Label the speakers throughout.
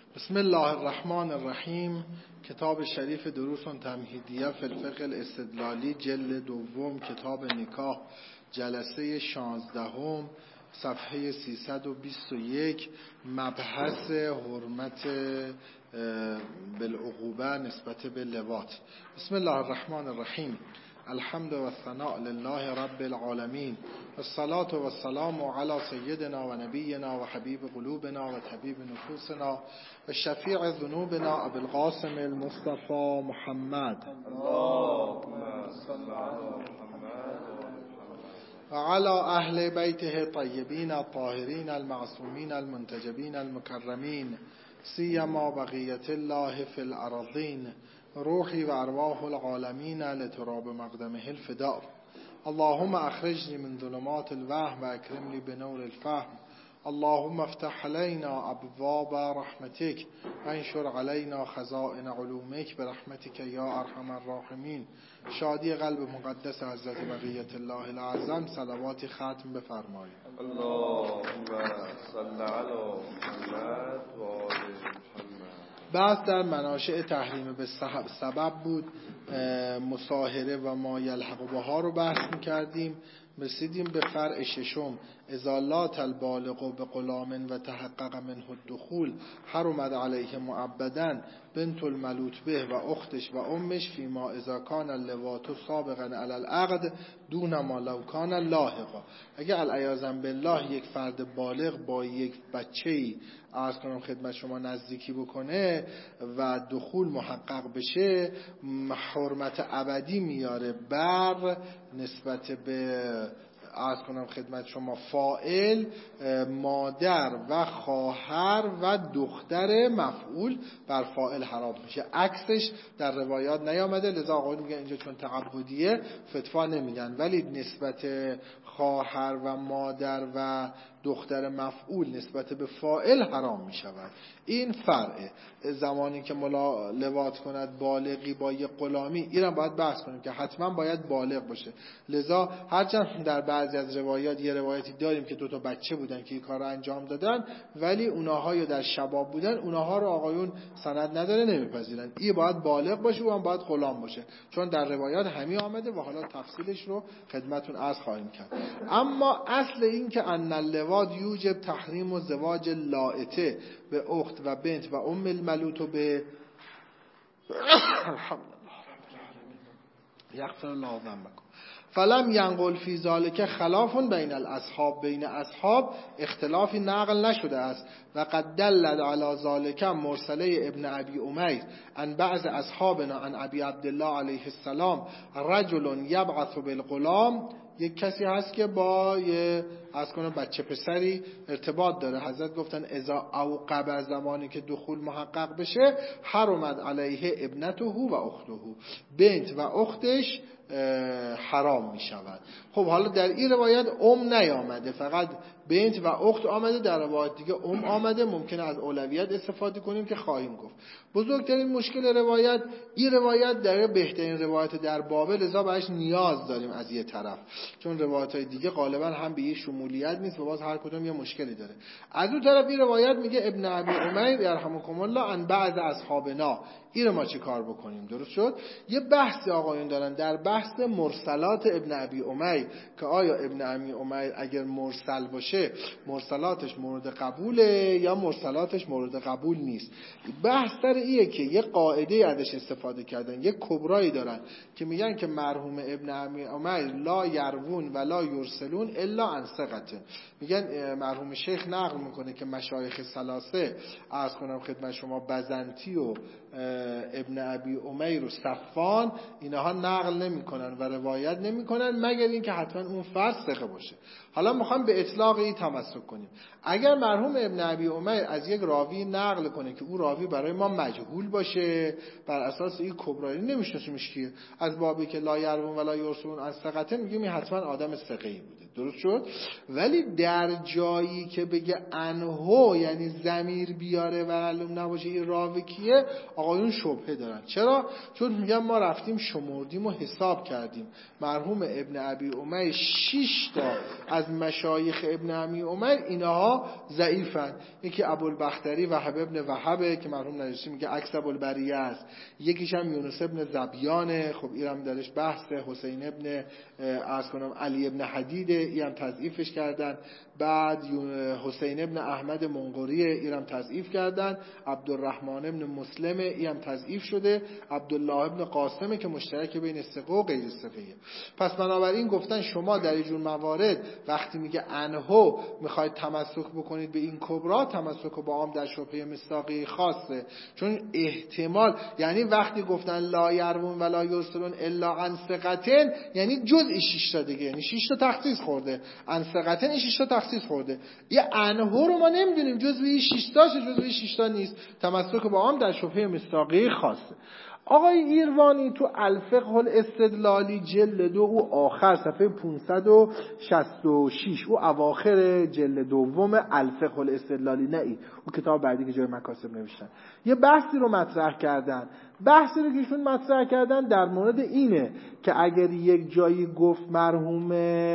Speaker 1: بسم الله الرحمن الرحیم. کتاب شریف دروس تمهیدیه فی الفقه الاستدلالی جلد دوم، کتاب نکاح، جلسه 16، صفحه 321. مبحث حرمت بالعقوبه نسبت به لواط. بسم الله الرحمن الرحیم. الحمد و الثناء لله رب العالمین، الصلاة و السلام علی سیدنا و نبینا و حبیب قلوبنا و طبیب نفوسنا و شفیع ذنوبنا ابو القاسم المصطفى محمد
Speaker 2: اللهم صل علی محمد
Speaker 1: و علی اهل بیته طیبین الطاهرین المعصومین المنتجبین المکرمین، سیما بقیت الله فی الارضین، روحی و ارواح العالمین لتراب مقدمه الفداء. اللهم اخرجنی من ظلمات الوهم و اکرمنی بنور الفهم. اللهم افتح علينا ابواب رحمتك وانشر علينا خزائن علومك برحمتك یا ارحم الراحمین. شادی قلب مقدس حضرت بقیت الله العظم، صلوات ختم بفرمایید.
Speaker 2: اللهم صل علی محمد و آل محمد.
Speaker 1: بحث در مناشئ تحریم به سبب بود. مصاهره و ما یلحق بها رو بحث می‌کردیم. رسیدیم به فرع ششم، اذا لات البالغ بغلام و تحقق منه الدخول حرمت علیه مؤبدا بنت الملوط به و اختش و امش فیما اذا کان اللواط سابقا علی العقد دون ما لو کان لاحقا. اگر العیاذ بالله یک فرد بالغ با یک بچه‌ای عرض کنم خدمت شما نزدیکی بکنه و دخول محقق بشه، حرمت ابدی میاره بر نسبت به عرض کنم خدمت شما فاعل، مادر و خواهر و دختر مفعول بر فاعل حرام میشه. عکسش در روایات نیامده، لذا آقایون میگن اینجا چون تعبدیه فتوا نمیدن، ولی نسبت خواهر و مادر و دختر مفعول نسبت به فاعل حرام می شود. این فرعه. زمانی که لواط کند بالغی با یک غلامی، اینم باید بحث کنیم که حتما باید بالغ باشه. لذا هرچند در بعضی از روایات یه روایتی داریم که 2 بچه بودن که این کار رو انجام دادن، ولی اونها یا در شباب بودن، اونها رو آقایون سند نداره نمیپذیرن. این باید بالغ باشه و هم باید غلام باشه، چون در روایات همین آمده و حالا تفصیلش رو خدمتون عرض خواهیم کرد. اما اصل این که ان اللواط یوجب تحریم و زواج لائته به اخت و بنت و ام الملوط به الحمدلله رب العالمین یغفر الله ذنبکم فلم ینقل فی ذلک خلاف بین الاصحاب. بین اصحاب اختلافی نقل نشده است. و قد دلت علی ذلک مرسله ابن ابی امیر عن بعض اصحابنا عن ابی عبدالله علیه السلام رجل یبعث بالغلام. یک کسی هست که با از کنه بچه پسری ارتباط داره. حضرت گفتن اذا اوقب، زمانی که دخول محقق بشه، حرمت علیه ابنته و اخته، بنت و اختش حرام می شود. خب حالا در این روایت نیامده، فقط بنت و اخت آمده. در روایت دیگه آمده. ممکنه از اولویت استفاده کنیم که خواهیم گفت. بزرگترین مشکل روایت، این روایت در بهترین روایت در بابه، لذا بهش نیاز داریم از یه طرف، چون روایت های دیگه غالبا هم به یه شمولیت نیست و باز هر کدوم یه مشکلی داره. از اون طرف این روایت میگه ابن ابی امیر یرحمکم الله عن بعض اصحابنا. این رو ما چی کار بکنیم؟ درست شد؟ یه بحث آقایون دارن در بحث مرسلات ابن ابی امیر که آیا ابن ابی امیر اگر مرسل باشه مرسلاتش مورد قبوله یا مرسلاتش مورد قبول نیست. بحث در ایه که یه قاعده ازش استفاده کردن، یه کبرایی دارن که میگن که مرحوم ابن ابی امیر لا یروون ولا یرسلون الا عن ثقة. میگن مرحوم شیخ نقل میکنه که مشایخ ثلاثه، عرض کنم خدمت شما، بزنتی و ابن ابی امیر و صفان، اینها نقل نمی کنن و روایت نمی کنن مگر اینکه حتما اون فرد ثقه باشه. حالا میخوام به اطلاق این تمسک کنیم. اگر مرحوم ابن ابی امیر از یک راوی نقل کنه که او راوی برای ما مجهول باشه، بر اساس این کبرایی نمیشناسیمش که از بابی که لا یروون ولا یرسلون از ثقته، میگیم این حتما آدم ثقه‌ای بوده. درست شد؟ ولی در جایی که بگه انهو، یعنی ضمیر بیاره و معلوم نباشه این راوی کیه، آقایون شبهه دارن. چرا؟ چون میگن ما رفتیم شمردیم و حساب کردیم، مرحوم ابن ابی امیر 6 تا از مشایخ ابن عمی امیر اینها ضعیفن. یکی ابوالبختری وهب ابن وهبه که مرحوم نجاشی میگه عکس ابوالبریه است. یکیش هم یونس ابن زبیانه، خب اینم درش بحثه. حسین ابن علی ابن حدیده، اینم تضعیفش کردن. بعد حسین ابن احمد منقریه، اینم تضعیف کردن. عبدالرحمن ابن مسلمه، اینم تضعیف شده. عبدالله ابن قاسمه که مشترک بین ثقه و غیر ثقه. پس بنابراین گفتن شما در این جور موارد وقتی میگه انهو میخواید تمسک بکنید به این کبرا، تمسک با عام در شبهه مصداقی خاصه. چون احتمال، یعنی وقتی گفتن لا یروون ولا یرسلون الا عن ثقتن، یعنی جزء 6 تا دیگه، یعنی 6 تا تخصیص خورده. عن ثقتن 6 تا تخصیص خورده. یه انهو رو ما نمیدونیم جزء 6 تاشه، جزء 6 تا نیست. تمسک با عام در شبهه مصداقی خاصه. آقای ایروانی تو الفقه الاستدلالی جلد 2 او آخر صفحه 566 او اواخر جلد دوم الفقه الاستدلالی، نه ای او کتاب بعدی که جای مکاسب نوشتن، یه بحثی رو مطرح کردن. بحثی رو که ایشون مطرح کردن در مورد اینه که اگر یک جایی گفت مرحوم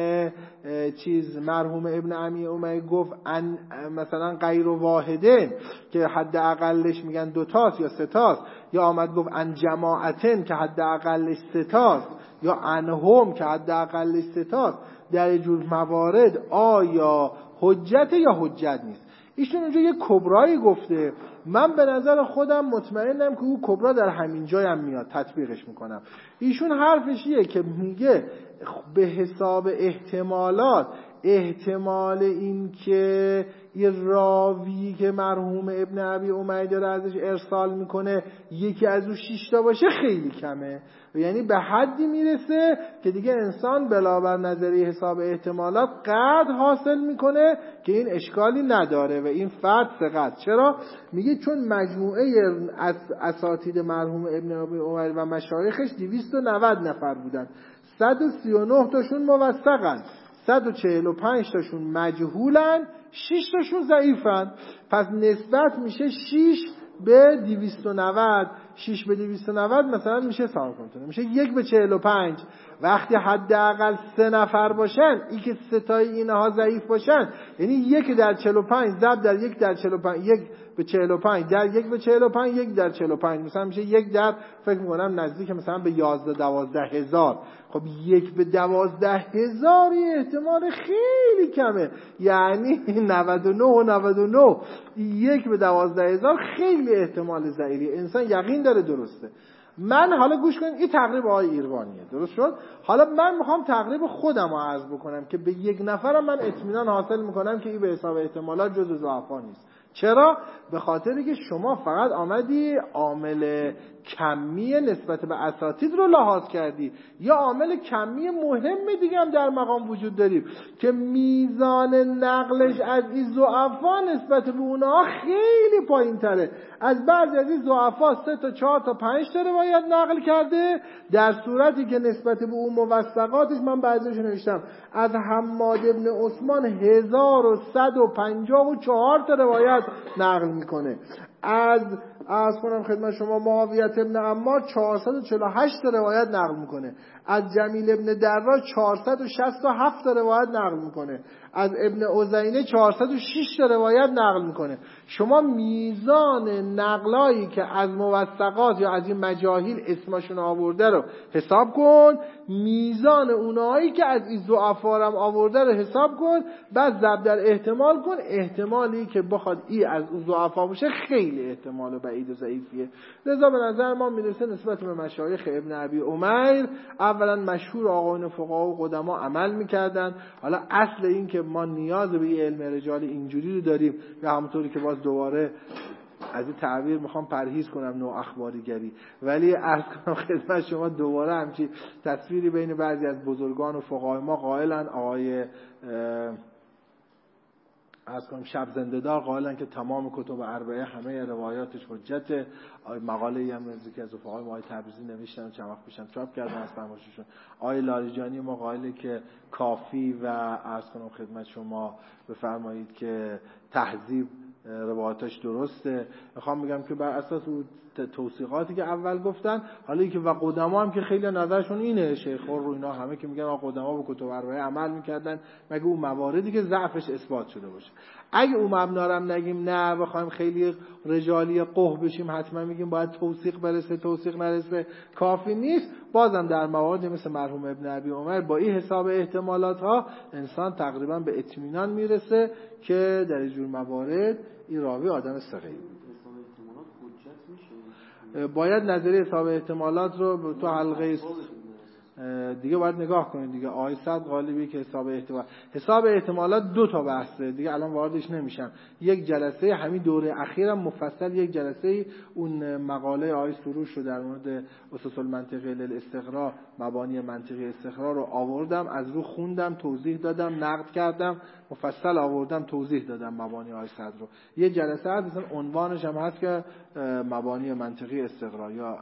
Speaker 1: ابن عمی امیر گفت مثلا غیر واحده که حد اقلش میگن 2 تاست یا 3 تاست، یا آمد گفت ان جماعتن که حد اقلش 3 تاست، یا انهم که حد اقلش 3 تاست، در جور موارد آیا حجت یا حجت نیست؟ ایشون اونجا یه کبرایی گفته. من به نظر خودم مطمئنم که او کبرا در همین جای هم میاد، تطبیقش میکنم. ایشون حرفش اینه که میگه به حساب احتمالات، احتمال این که این راوی که مرحوم ابن ابی امیر داره ازش ارسال میکنه یکی از اون 6 تا باشه خیلی کمه، یعنی به حدی میرسه که دیگه انسان بنابر نظریه حساب احتمالات قطع حاصل میکنه که این اشکالی نداره و این فرد ثقت. چرا؟ میگه چون مجموعه اساتید مرحوم ابن ابی امیر و مشایخش 290 نفر بودن، 139 تاشون موثقن، 145 تاشون مجهولن، 6 تاشون ضعیفن. پس نسبت میشه 6 به 290. 6 به 290 مثلا میشه حساب کنید میشه 1 به 45. وقتی حداقل 3 نفر باشن، این که 3 تای اینها ضعیف باشن، یعنی 1 در 45 ضرب در 1 در 45، 1 به 45 در 1 به 45، 1 در 45 مثلا میشه 1 در فکر میکنم نزدیک مثلا به 11-12 هزار. خب 1 به 12 هزار احتمال خیلی کمه، یعنی 99 و 99. 1 به 12 هزار خیلی احتمال ضعیفی، انسان یقین داره درسته. من حالا گوش کنید، این تقریب آقای ایروانیه، درست شد؟ حالا من میخوام تقریب خودم رو عرض بکنم که به 1 نفرم من اطمینان حاصل میکنم که این به حساب احتمالات جزء ضعفا نیست. چرا؟ به خاطری که شما فقط آمدی عامل کمی نسبت به اساتید رو لحاظ کردی. یا عامل کمی مهم دیگه هم در مقام وجود داریم که میزان نقلش از این ضعفا نسبت به اونها خیلی پایین تره. از بعضی از این ضعفا 3 تا 4 تا 5 تا روایت نقل کرده، در صورتی که نسبت به اون موثقاتش من بعضیش نوشتم از حماد ابن عثمان 1154 تا روایت نقل میکنه. از کنم خدمت شما معاویه ابن عمار 448 تا روایت نقل میکنه. از جمیل ابن دراج 467 تا روایت نقل میکنه. از ابن عزینه 406 تا روایت نقل میکنه. شما میزان نقلایی که از موثقات یا از این مجاهیل اسمشون آورده رو حساب کن، میزان اونایی که از این ضعفا هم آورده رو حساب کن، بعد ضرب در احتمال کن. احتمالی که بخواد این از اون ضعفا باشه خیلی احتمال بعید و ضعیفیه. لذا به نظر ما میرسه نسبت به مشایخ ابن ابی امیر اولا مشهور آقایان فقها و قدما عمل میکردن. حالا اصل این که ما نیاز به این علم رجال اینجوری رو داریم و همونطوری که باز دوباره از این تعبیر میخوام پرهیز کنم نوع اخباریگری، ولی عرض کنم خدمت شما دوباره همچین تصویری بین بعضی از بزرگان و فقهای ما قائلن. آقای از کنم شب زنده‌دار قائلن که تمام کتب اربعه همه روایاتش حجته. مقاله‌ای هم نزدیک از فقهای ما تبریزی نوشتن و چند وقت پیشم چاپ کردن از فرمایششون. آقای لاریجانی ما قائله که کافی و از کنم خدمت شما بفرمایید که تهذیب روایات روایتش درسته. میخوام بگم که بر اساس اون توصیقاتی که اول گفتن، حالا که و قدما هم که خیلی نظرشون اینه، شیخ رو اینا همه که میگن قدما به کتب اربعه عمل میکردن مگه اون مواردی که ضعفش اثبات شده باشه. اگه اون مبنا رو نگیم نه بخوایم خیلی رجالی قح بشیم حتما میگیم باید توثیق برسه، توثیق نرسه کافی نیست. بازم در مواردی مثل مرحوم ابن ابی عمر با این حساب احتمالات ها انسان تقریبا به اطمینان میرسه که در اینجور موارد این راوی آدم ثقه‌ای. باید نظریه حساب احتمالات رو تو حلقه دیگه باید نگاه کنید دیگه. آیه صد غالبی که حساب احتمالات دو تا بحثه دیگه، الان واردش نمیشم. یک جلسه همین دوره اخیرم مفصل یک جلسه اون مقاله آیه سروش رو در مورد اساس المنطقه للاستقراء، مبانی منطقی استقراء رو آوردم، از رو خوندم، توضیح دادم، نقد کردم، مفصل آوردم توضیح دادم مبانی آیه صد رو. یه جلسه هست مثلا عنوانش هم هست که مبانی منطقی استقراء یا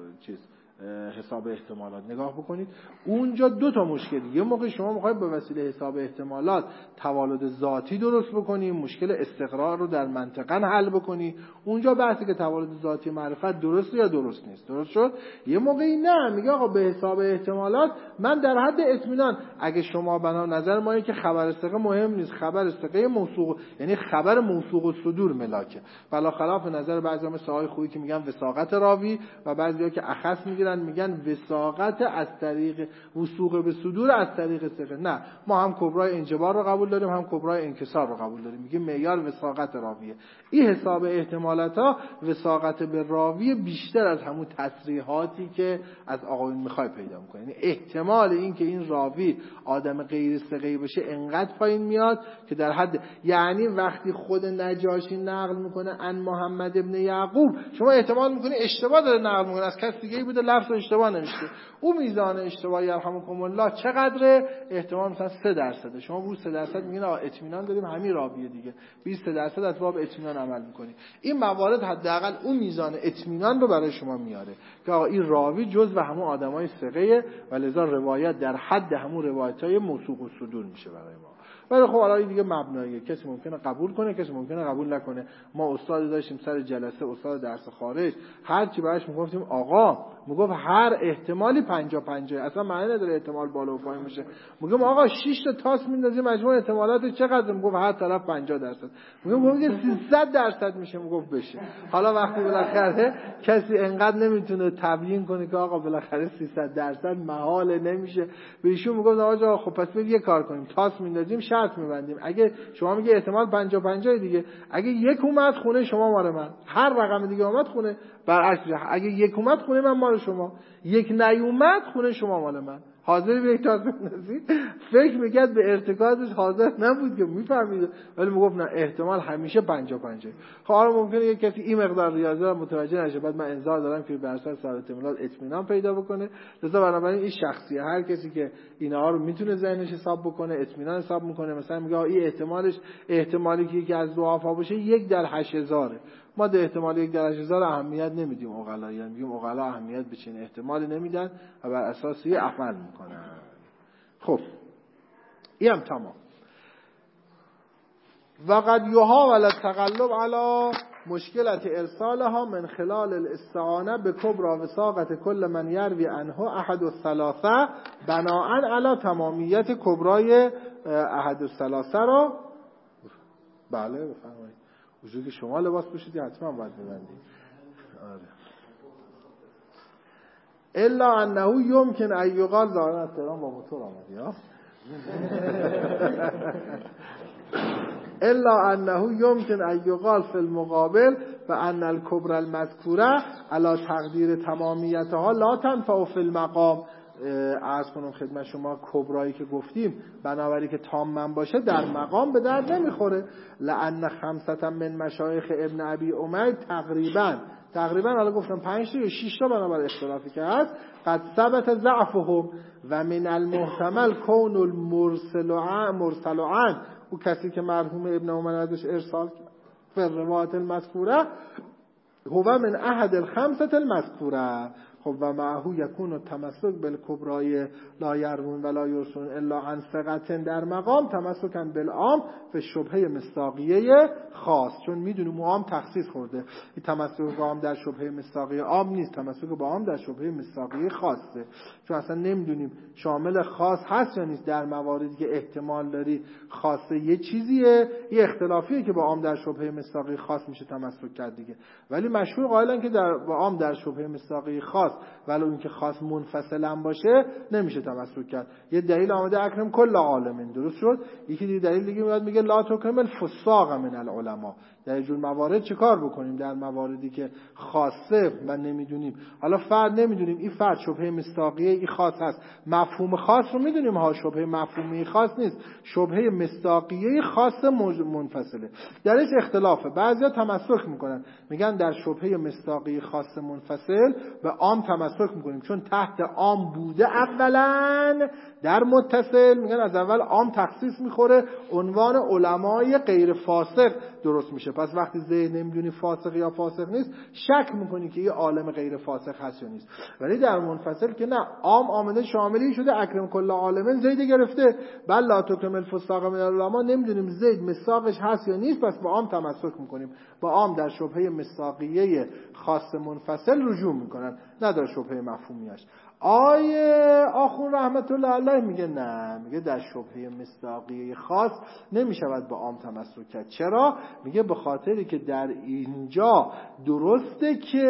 Speaker 1: حساب احتمالات. نگاه بکنید اونجا دو تا مشکل. یه موقع شما میخواید به وسیله حساب احتمالات توالد ذاتی درست بکنی، مشکل استقرار رو در منطقه حل بکنی، اونجا بحثی که توالد ذاتی معرفت درست یا درست نیست. درست شد؟ یه موقعی نه، میگه آقا به حساب احتمالات من در حد اطمینان، اگه شما بنا نظر ما که خبر ثقه مهم نیست، خبر ثقه موثوق یعنی خبر موثوق الصدور ملاکه، بلا خلاف نظر بعضی مثل آقای خویی که میگن وثاقت راوی و بعضیا که اخص میگن وثاقت از طریق وثوق به صدور از طریق ثقه. نه، ما هم کبرای انجبار رو قبول داریم هم کبرای انکسار رو قبول داریم. میگه معیار وثاقت راویه. این حساب احتمالات ها وثاقت به راوی بیشتر از همون تصریحاتی که از آقایون میخوای پیدا میکنه. یعنی احتمال این که این راوی آدم غیر ثقه‌ای باشه انقدر پایین میاد که در حد، یعنی وقتی خود نجاشی نقل میکنه ان محمد ابن یعقوب، شما احتمال میکنی اشتباه داره نقل میکنه، از کس دیگه بوده لفظ اشتباه نوشته. اون میزان اشتباه یرحمکم الله چقدره؟ احتمال مثلا 3%. شما رو 3% میگین اطمینان داریم همین راویه دیگه، 20% از باب اطمینان عمل میکنی. این موارد حداقل اون میزان اطمینان رو برای شما میاره که آقا این راوی جزو همون آدمای ثقه و لذا روایت در حد همون روایتای موثوق الصدور میشه برای ما. ولی خب حالا دیگه مبناییه، کسی ممکنه قبول کنه کسی ممکنه قبول نکنه. ما استاد داشتیم سر جلسه، استاد درس خارج، هر چی براش میگفتیم آقا میگفت هر احتمالی 50-50، اصلا معنی نداره احتمال بالا و پایین میشه. میگم آقا 6 تا تاس میندازیم مجموع احتمالات چقدر؟ میگفت هر طرف 50%. میگم 300% میشه. میگفت بشه. حالا وقتی بالاخره کسی انقدر نمیتونه تبیین کنه که آقا بالاخره 300% محال نمیشه، به ایشون میگفت آقا خب پس بریم یه کار کنیم، تاس میندازیم شرط میبندیم. اگه شما میگه احتمال 50-50 دیگه، اگه یک اومد خونه شما مال من، هر رقم دیگه اومد خونه برعکس، اگه یک اومد خونه من مال شما، یک نیومد خونه شما مال من. حاضر به یک تاس بندازی؟ فکر میکرد به ارتکازش حاضر نبود که میفهمید، ولی میگفت نه احتمال همیشه 50-50. خب حالا ممکنه یک کسی این مقدار ریاضی رو متوجه نشه، بعد من انتظار دارم که بر اساس احتمالات اطمینان پیدا بکنه. لذا بنابراین این شخصیه، هر کسی که اینا رو میتونه ذهنش حساب بکنه، اطمینان حساب میکنه، مثلا میگه این احتمالش، احتمالی که یکی از ضعفا باشه 1 در 8000، ما ده احتمال 1 در 8000 اهمیت نمیدیم. عقلا یعنی میگیم عقلا اهمیت به چنین احتمالی نمیدن و بر اساس این عمل میکنن. خب اینم تمام. وقد یحاول التغلب علی مشکلت ارسالها من خلال الاستعانه به کبرى وثاقت کل من یروی عنه احد الثلاثه بناء علی تمامیت کبرای احد الثلاثه را. بله بفرمایید. وجود که شما لباس پوشیدی حتما باید ببندید. آره. الا انه یمکن ان یقال، ظاهرا از تهران با موتور آمدی ها. الا انه یمکن ان یقال فی المقابل و ان الکبر المذکوره علی تقدیر تمامیتها لا تنفع فی المقام. عرض کنم خدمت شما کبرایی که گفتیم بنابراین که تام باشه در مقام به درد نمیخوره. لان 5 من مشایخ ابن ابی عمر تقریبا حالا گفتم 5 تا یا 6 تا بنابر اختلافی که هست قد ثبت ضعفهم و من المحتمل کون المرسل عن او کسی که مرحوم ابن عمر ازش ارسال فی الروایت المذکوره هو من احد الخمسه المذکوره. خب و معهو یکون التمسک بالکبرای لا یرون ولا یرسون الا عن ثقة در مقام تمسکا بالعام و شبهه مصداقیه خاص. چون میدونیم عام تخصیص خورده، این تمسک با عام در شبهه مصداقیه عام نیست، تمسک با عام در شبهه مصداقیه خاصه. چون اصلا نمیدونیم شامل خاص هست یا نیست. در مواردی که احتمال داری خاصه یه چیزیه، یه اختلافیه که با عام در شبهه مصداقیه خاص میشه تمسک کرد دیگه. ولی مشهور قائلن که با عام در شبهه مصداقیه خاص ولی اون که خاص منفصلا باشه نمیشه تمسک کرد. یه دلیل آمده اکرم کل عالمین، درست شد. یکی دیگه دلیل دیگه میاد میگه لا تکرم الفساق من العلماء. در جور موارد چه کار بکنیم؟ در مواردی که خاصه و نمیدونیم، حالا فرد نمیدونیم این فرد شبهه مصداقیه این خاص هست، مفهوم خاص رو میدونیم ها، شبهه مفهومی خاص نیست، شبهه مصداقیه خاص منفصله، درش اختلافه. بعضیا تمسک میکنن میگن در شبهه مصداقیه خاص منفصل به عام تمسک میکنیم، چون تحت عام بوده اولا در متصل، میگن از اول عام تخصیص میخوره، عنوان علمای غیر فاسق درست میشه. پس وقتی زید نمیدونی فاسق یا فاسق نیست، شک میکنی که یه عالم غیر فاسق هست یا نیست. ولی در منفصل که نه، عام آمده شاملی شده، اکرم کل عالمین زید گرفته، بل لا تکرم الفساق من العلماء، نمیدونیم زید مصداقش هست یا نیست، پس با عام تمسک میکنیم. با عام در شبهه مصداقیه خاص منفصل رجوع میکنن، نه در شبهه مفهومیش. آخون رحمت الله علیه میگه نه، میگه در شبهه مصداقیه خاص نمیشود با عام تمسک کرد. چرا؟ میگه به خاطری که در اینجا درسته که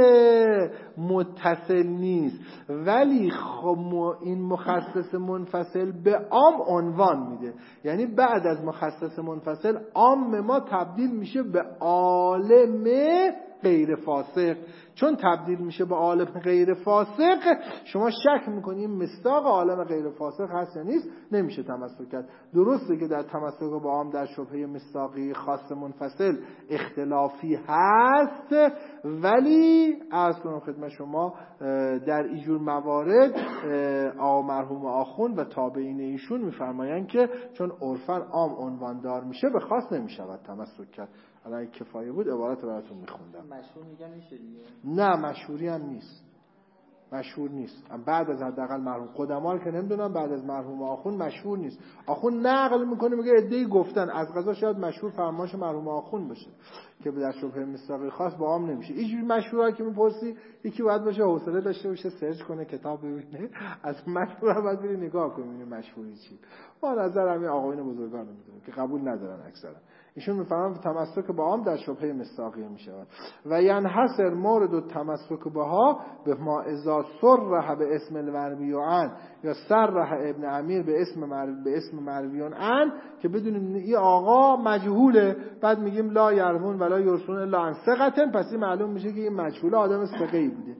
Speaker 1: متصل نیست، ولی این مخصص منفصل به عام عنوان میده. یعنی بعد از مخصص منفصل عام ما تبدیل میشه به عالم غیر فاسق. چون تبدیل میشه به عالم غیر فاسق، شما شک میکنیم مصداق عالم غیر فاسق هست یا نیست، نمیشه تمسک کرد. درسته که در تمسک با عام در شبهه مصداقی خاص منفصل اختلافی هست، ولی عرض کنم خدمت شما در اینجور موارد مرحوم آخوند و تابعین ایشون میفرمایند که چون عرفاً عام عنوان دار میشه به خاص نمیشود تمسک کرد. الان کفایه بود عبارت براتون میخوندم.
Speaker 3: مشهور میگن میشه دیگه؟
Speaker 1: نه مشهوری هم نیست، مشهور نیست. بعد از حداقل مرحوم قدما که نمیدونم، بعد از مرحوم آخوند مشهور نیست. آخوند نقل میکنه میگه عده‌ای گفتن، از قضا شاید مشهور فرمایش مرحوم آخوند باشه که در شبهه مصداقی خاص با عام نمیشه. اینجوری مشهورا که میپرسی یکی باید باشه حوصله داشته باشه سرچ کنه کتاب ببینه، از مشهورا باید بری نگاه کنی ببینی مشهوری چی. ما نظر همین آقایون بزرگان میدونیم که قبول ندارن اکثرا. ایشون میفهمن تمسک با عام در شبهه مصداقیه میشود و ینحصر مورد التمسک بها به ما اذا صرح به اسم المروی عن یا صرح ابن امیر به اسم مروی عن، که بدونیم این آقا مجهوله، بعد میگیم لا یرون ولا یرسون الا عن ثقة، پس این معلوم میشه که این مجهول آدم ثقه‌ای بوده.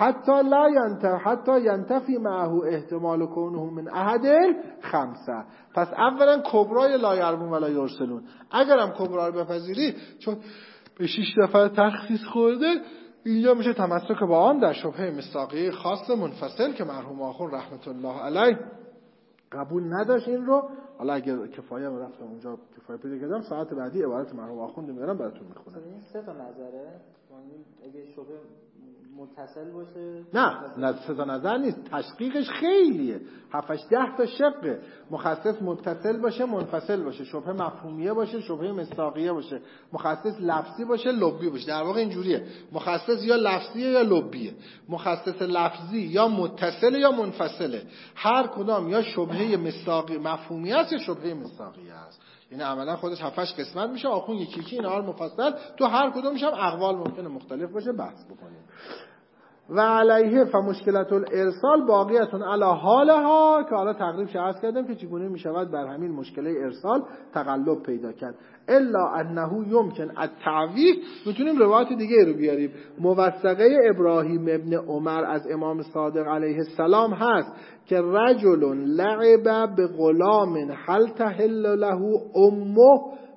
Speaker 1: حتی ینتفی معه احتمال کونه من احد خمسه. پس اولا کبرای لا یرون ولا یرسلون، اگرم کبرا رو بپذیری چون به 6 نفر تخصیص خورده، اینجا میشه تمسک با عام در شبهه مصداقیه خاص منفصل که مرحوم آخوند رحمت الله علیه قبول نداشت این رو. حالا اگر کفایه هم رفتم اونجا کفایه پیدا کردم، ساعت بعدی عبارت مرحوم آخوند میارم براتون میخونم.
Speaker 3: این سه تا نظره، اگه شبهه متصل باشه
Speaker 1: نه سه تا نظر نیست، تشقیقش خیلیه، 7-10 تا شقه. مخصص متصل باشه منفصل باشه، شبهه مفهومیه باشه شبهه مصداقیه باشه، مخصص لفظی باشه لبی باشه. در واقع اینجوریه، مخصص یا لفظیه یا لبیه، مخصص لفظی یا متصل یا منفصله، هر کدام یا شبهه مصداقی مفهومیه است یا شبهه مصداقیه است. یعنی عملا خودش 7-8 قسمت میشه. آخون یکی اینا رو مفصل تو هر کدومش هم اقوال ممکنه مختلف باشه بحث بکنیم. و علیه فمشکلات الارسال باقیتون علی حالها، که حالا تقریبش عرض کردم که چگونه میشود بر همین مشکل ارسال تقلب پیدا کرد. الا انه یمکن التعویق. میتونیم روایت دیگه رو بیاریم. موثقه ابراهیم ابن عمر از امام صادق علیه السلام هست که رجل لعب به غلام هل تحل له امه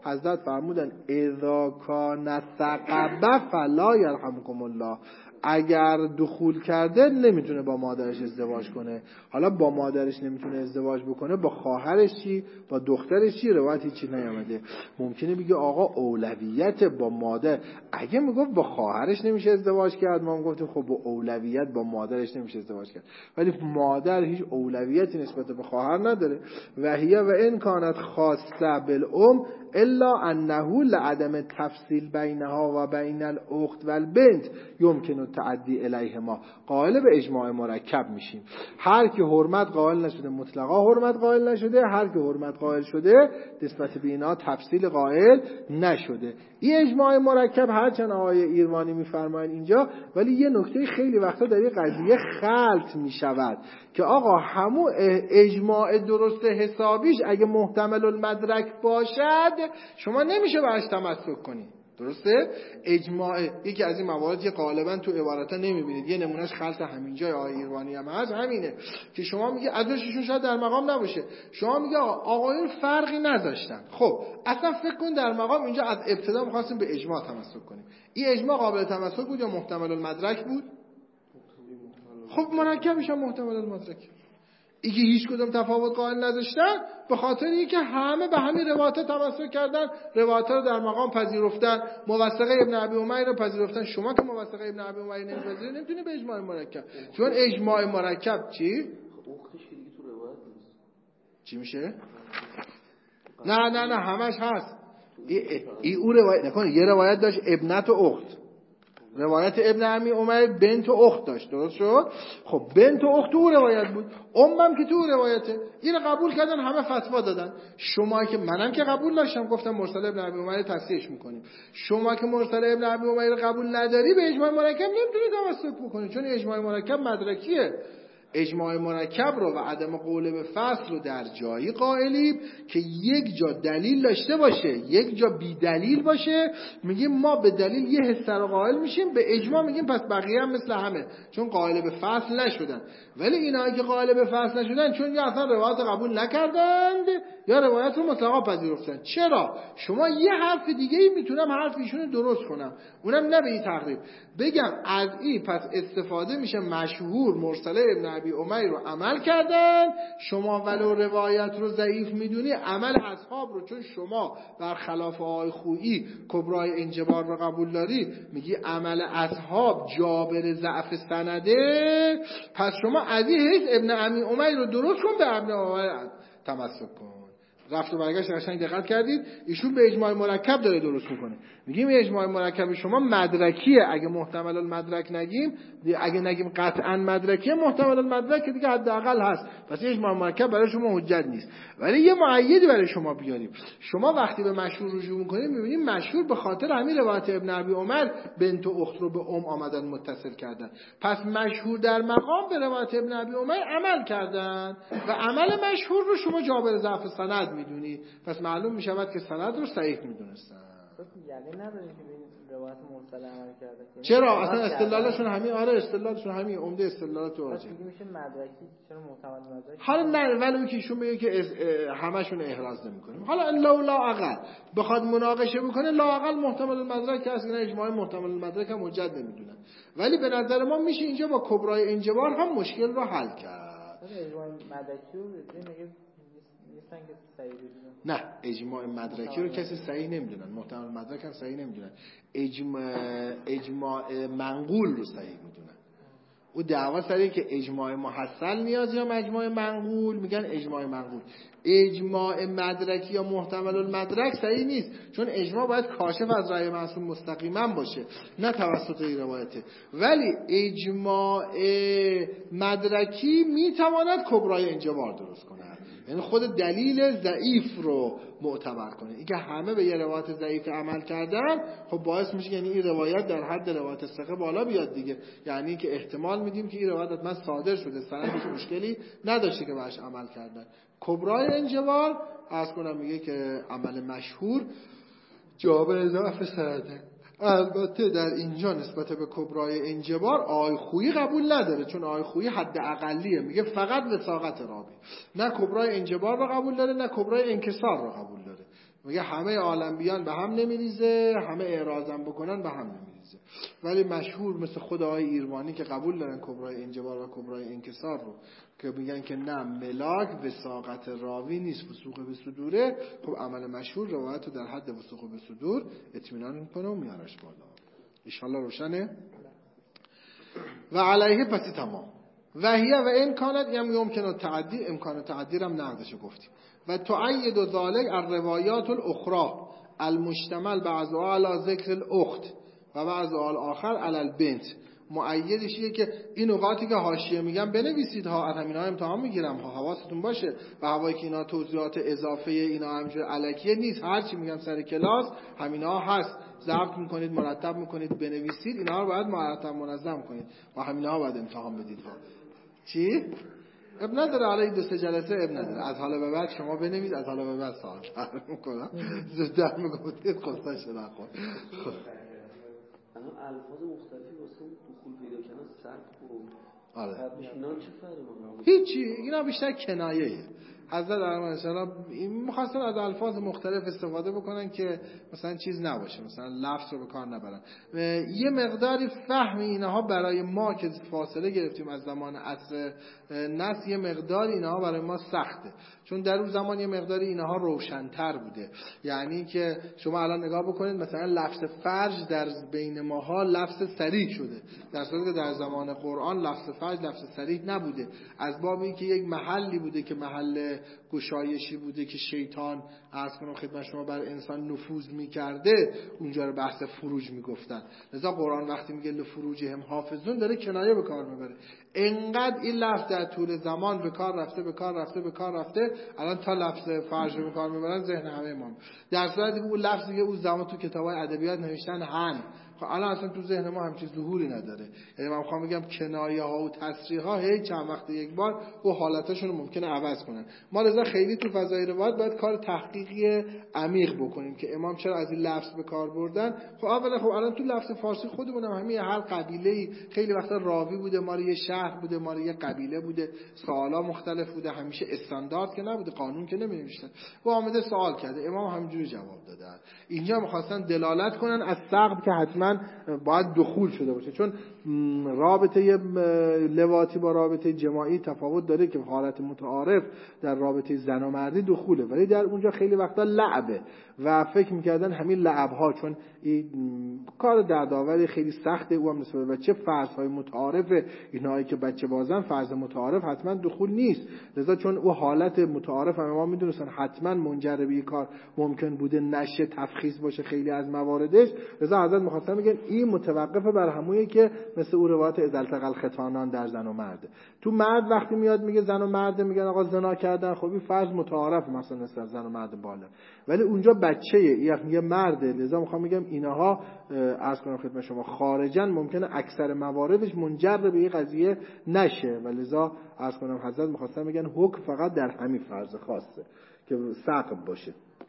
Speaker 1: حضرت فرمودن اذا کان ثقب فلا یرحمکم الله، اگر دخول کرده نمیتونه با مادرش ازدواج کنه. حالا با مادرش نمیتونه ازدواج بکنه، با خواهرش چی؟ با دخترش چی؟ روایتی چی نیامده. ممکنه بگه آقا اولویت با مادر، اگه میگفت با خواهرش نمیشه ازدواج کرد ما میگفتیم خب با اولویت با مادرش نمیشه ازدواج کرد، ولی مادر هیچ اولویتی نسبت به خواهر نداره. و هي و ان کانت خاصه بالام الا انه لعدم تفصیل بینها و بین الاخت و البنت یمکن تعدی الیهما. قائل به اجماع مرکب میشیم. هر کی حرمت قائل نشده مطلقا حرمت قائل نشده، هر کی حرمت قائل شده نسبت به اینا تفصیل قائل نشده. این اجماع مرکب هرچند آقای ایروانی میفرمایند اینجا، ولی یه نکته خیلی وقتا در این قضیه خلط میشود که آقا همون اجماع درست حسابیش اگه محتمل المدرک باشد شما نمیشه بهش تمسک کنی. درسته؟ اجماع یکی از این موارد که غالبا تو عبارتا نمیبینید، یه نمونهش خلط همین جای آقای ایروانی هم هست، همینه که شما میگه ازششون شاید در مقام نباشه، شما میگه آقایون فرقی نذاشتن. خب اصلا فکر کن در مقام اینجا از ابتدا می‌خواستیم به اجماع تمسک کنیم. این اجماع قابل تمسک بود یا محتمل المدرک بود؟ خب مرکبش هم محتمل المدرک. اینکه هیچ کدوم تفاوت قائل نذاشتن به خاطر اینکه همه به همین روایت تمسک کردن، روایت رو در مقام پذیرفتن، موثقه ابن ابی امیر رو پذیرفتن. شما که موثقه ابن ابی امیر نمیپذیری نمیتونی به اجماع مرکب، چون اجماع مرکب چی؟
Speaker 3: اختش که دیگه تو روایت نیست.
Speaker 1: چی میشه؟ نه همش هست. او روایت نکنه، یه روایت داشت ابنت و اخت، روایت ابن عمی امیر بنت و اخت داشت، درست شد؟ خب بنت و اخت تو روایت بود، امم که تو روایته. این قبول کردن، همه فتوا دادن. شما که منم که قبول داشتم گفتم مرسل ابن عمی امیر تصحیحش میکنیم. شما که مرسل ابن عمی امیر قبول نداری به اجماع مرکب نمیتونی تمسک بکنی، چون اجماع مرکب مدرکیه. اجماع مرکب رو و عدم قول به فصل رو در جایی قائلیم که یک جا دلیل داشته باشه یک جا بی دلیل باشه، میگیم ما به دلیل یه حصه رو قائل میشیم، به اجماع میگیم پس بقیه هم مثل همه، چون قائل به فصل نشدن. ولی اینا که قائل به فصل نشدن چون یا اصلا روایت قبول نکردند یا روایت رو مطلقا پذیرفتن. چرا؟ شما یه حرف دیگه ای میتونم حرف ایشون درست کنم، اونم نه به این تقریب بگم از این پس استفاده میشه مشهور مرسله ابن ابی امیر رو عمل کردن. شما ولو روایت رو ضعیف میدونی، عمل اصحاب رو چون شما برخلاف آقای خویی کبرای انجبار رو قبول داری، میگی عمل اصحاب جابر ضعف سنده، پس شما از این حیث ابن ابی امیر رو درست کن، به ابن امیر تمسک کن. رفت و برگشت قشنگ دقت کردید، ایشون به اجماع مرکب داره درست میکنه. میگیم اجماع مرکب شما مدرکیه، اگه محتمل المدرک نگیم، اگه نگیم قطعا مدرکیه، محتمل المدرک دیگه حداقل هست، پس اجماع مرکب برای شما حجت نیست. ولی یه مؤیدی برای شما بیاریم. شما وقتی به مشهور رجوع میکنید میبینید مشهور به خاطر همین روایت ابن ابی عمر بنت و اخت رو به آمدن متصل کردن، پس مشهور در مقام به روایت ابن ابی عمر عمل کردن و عمل مشهور رو شما جابر ضعف سند میدونید، پس معلوم میشود که سند رو صحیح میدونستن.
Speaker 3: یعنی نداره که به روایت مرسل عمل کرده.
Speaker 1: چرا اصلا استدلالشون همین؟ آره استدلالشون همین، عمده استدلالات تو راجع.
Speaker 3: میشه مدرکی، چرا محتمل مدرک؟
Speaker 1: حالا نه، ولی که ایشون میگه که همشون احراز نمی‌کنیم. حالا لا اقل بخواد مناقشه بکنه، لا اقل محتمل المدرک هست، اینا اجماع محتمل المدرک هم حجت نمیدونن. ولی به نظر ما میشه اینجا با کبرای انجبار هم مشکل رو حل کرد.
Speaker 3: اجماع مدرکی رو میگه نیستن که صحیح بدونن.
Speaker 1: نه، اجماع مدرکی رو کسی صحیح نمیدونن، محتمل مدرک هم صحیح نمیدونن، اجماع منقول رو صحیح میدونن. او دعوا سر که اجماع محصل نیاز یا اجماع منقول، میگن اجماع منقول. اجماع مدرکی یا محتمل المدرک صحیح نیست، چون اجماع باید کاشف از رأی معصوم مستقیما باشه، نه توسط این روایته. ولی اجماع مدرکی میتواند کبرای انجبار درست کنه، یعنی خود دلیل ضعیف رو معتبر کنه. این که همه به یه روایت ضعیف عمل کردن، خب باعث میشه یعنی این روایت در حد روایت ثقه بالا بیاد دیگه، یعنی که احتمال میدیم که این روایت حتما صادر شده، سندش مشکلی نداشته که بهش عمل کردن. کبرای انجبار عرض کنم میگه که عمل مشهور جابر ضعف سنده. البته در اینجا نسبت به کبرای انجبار آقای خویی قبول نداره، چون آقای خویی حد اقلیه، میگه فقط وثاقت راوی، نه کبرای انجبار رو قبول داره نه کبرای انکسار رو قبول داره. میگه همه عالم بیان به هم نمیریزه، همه اعراضم بکنن به هم نمیریزه. ولی مشهور مثل خود آقای ایرمانی که قبول دارن کبرای انجبار و کبرای انکسار رو، که میگن که نه ملاک وثاقت راوی نیست، وثوق به صدوره. خب عمل مشهور روایت رو در حد وثوق به صدور اطمینان میکنه و میارش بالا. ان شاءالله روشنه. و علیه پسی تمام. و هی و امکانات یمکن التعدی، امکان تعدی هم نقدش گفتیم. و تؤید ذلک الروایات الاخرى المشتمل بعضها علی ذکر الاخت و بعضها الاخر علی البنت. مؤیدش اینه که این نقاطی که حاشیه میگم بنویسید ها، از همینا امتحان میگیرم ها، حواستون باشه. و هوایی که اینا توضیحات اضافه اینا همینجور الکیه نیست، هر چی میگم سر کلاس همینا هست، ضبط میکنید، مرتب میکنید، بنویسید. اینا رو باید مرتب منظم کنید و همینا باید امتحان بدید ها. چی؟ اب نداره، حالا این 2-3 جلسه اب نداره، از حالا به بعد شما بنویس، از حالا به بعد سوال کار میکنم. زودتر میگفتید خودتا شده خود.
Speaker 4: الان الفاظ مختلفی واسه دخول پیدا کردن سخت و
Speaker 1: آره.
Speaker 4: اینا چه فرقی؟
Speaker 1: هیچی، اینا بیشتر کنایه‌ایه. حضرت ان می‌خواستن از الفاظ مختلف استفاده بکنن که مثلا چیز نباشه، مثلا لفظ رو به کار نبرن. یه مقداری فهم اینها برای ما که فاصله گرفتیم از زمان عصر نص، یه مقدار اینها برای ما سخته، چون در اون زمان یه مقداری اینها روشن‌تر بوده. یعنی که شما الان نگاه بکنید مثلا لفظ فرج در بین ماها لفظ صریح شده، در صورتی که در زمان قرآن لفظ فرج لفظ صریح نبوده، از باب اینکه یک محلی بوده که محل گشایشی بوده که شیطان عرض کنم خدمت شما بر انسان نفوذ می‌کرده، اونجا رو بحث فروج میگفتن. لذا قرآن وقتی میگه لفروجهم حافظون داره کنایه به کار میبره. انقدر این لفظ در طول زمان به کار رفته الان تا لفظ فرج رو به کار میبرن ذهن همه ما، در صورتی که اون لفظ دیگه اون زمان تو کتاب‌های ادبیات نوشتن هن، خب الان اصلا تو ذهن ما همچین ظهوری نداره. یعنی من میخوام بگم کنایه ها و تصریح ها هی چند وقت یک بار و حالتاشون رو ممکنه عوض کنن. ما لذا خیلی تو فضای روایت باید کار تحقیقی عمیق بکنیم که امام چرا از این لفظ به کار بردن. خب اولا خب الان تو لفظ فارسی خودمون همین هر قبیله‌ای خیلی وقتا راوی بوده، مال یه شهر بوده، مال یه قبیله بوده، سوالا مختلف بوده، همیشه استاندارد که نبوده، قانون که نمی‌نوشتن. و آمده سوال کرده، امام همینجوری جواب داده. اینجا می‌خواستن دلالت کنن از ثقب که حتما باید دخول شده باشه، چون رابطه لواطی با رابطه جماعی تفاوت داره که حالت متعارف در رابطه زن و مردی دخوله، ولی در اونجا خیلی وقتا لعبه و فکر میکردن همین لعبها، چون این کار دردآوری خیلی سخته، او هم نسبت به بچه فرض‌های متعارفه، اینایی که بچه بازن فرض متعارف حتما دخول نیست، لذا چون او حالت متعارف هم ما میدونستن حتما منجر به کار ممکن بوده نشه، تفخیص باشه خیلی از مواردش، لذا حضرت می‌خواستن بگن این متوقفه بر همونی که مثل اون روایت اذا التقى الختانان در زن و مرد. تو مرد وقتی میاد میگه زن و مرد، میگن آقا زنا کردن، خب این فرض متعارف مثلا نسبت زن و مرد بالا، ولی اونجا بچه‌ایه، یعنی مرده، لذا میخوام بگم اینها عرض کنم خدمت شما خارجاً ممکنه اکثر مواردش منجر به این قضیه نشه، و لذا عرض کنم حضرت میخواستن بگن حکم فقط در همین فرض خاصه که ثقب باشه.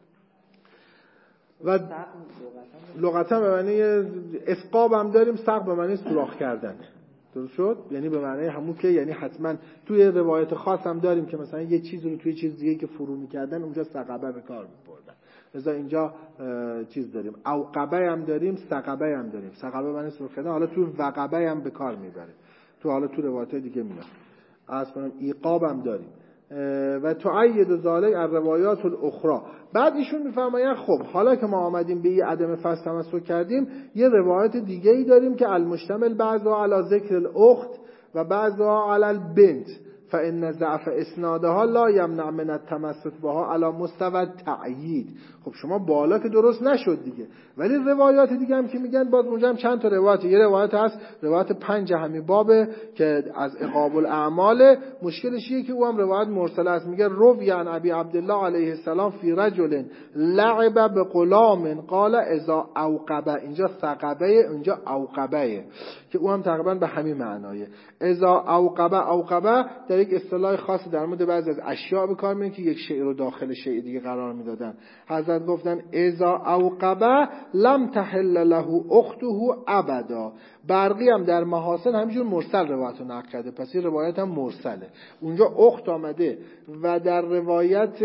Speaker 1: و لغتا به معنی اسقاب هم داریم، ثقب به معنی سوراخ کردن، درست شد؟ یعنی به معنی همون که یعنی حتما توی روایت خاص هم داریم که مثلا یه چیز رو توی چیز دیگه که فرو می‌کردن اونجا ثقبه به کار می‌بردن. لذا اینجا چیز داریم، اوقبه هم داریم، ثقبه هم داریم. ثقبه معنی سوراخ کردن، حالا توی وقبه هم به کار میبره، حالا تو روایت دیگه میاد. عرض کنم ایقاب هم داریم. و تؤید ذلک الروایات الاخرى. بعد ایشون میفرمایند خب حالا که ما آمدیم به این عدم فصل تمسک کردیم، یه روایت دیگه ای داریم که المشتمل بعضها علی ذکر الاخت و بعضها علی البنت فان ضعف اسنادها لا یمنع من التمسک بها علی مستوى التأیید. خب شما بالا که درست نشد دیگه، ولی روایات دیگه هم که میگن باز اونجا هم چند تا روایت، یه روایت هست روایت 5 همین بابه که از عقاب الاعمال، مشکلش اینه که او هم روایت مرسله است، میگه روی عن ابی عبدالله علیه السلام فی رجل لعب بغلام قال اذا اوقبه، اینجا ثقبه اونجا اوقبه، که او هم تقریبا به همین معنایه. اذا اوقبه، اوقبه در در یک اصطلاح خاصی در مورد بعضی از اشیاء به کار میبرن که یک شیء رو داخل شیء دیگه قرار میدادن. حضرت گفتن اذا اوقبه لم تحل له اخته ابدا. برقی هم در محاسن همینجور مرسل روایت رو نقل کرده، پس این روایت هم مرسله. اونجا اخت آمده و در روایت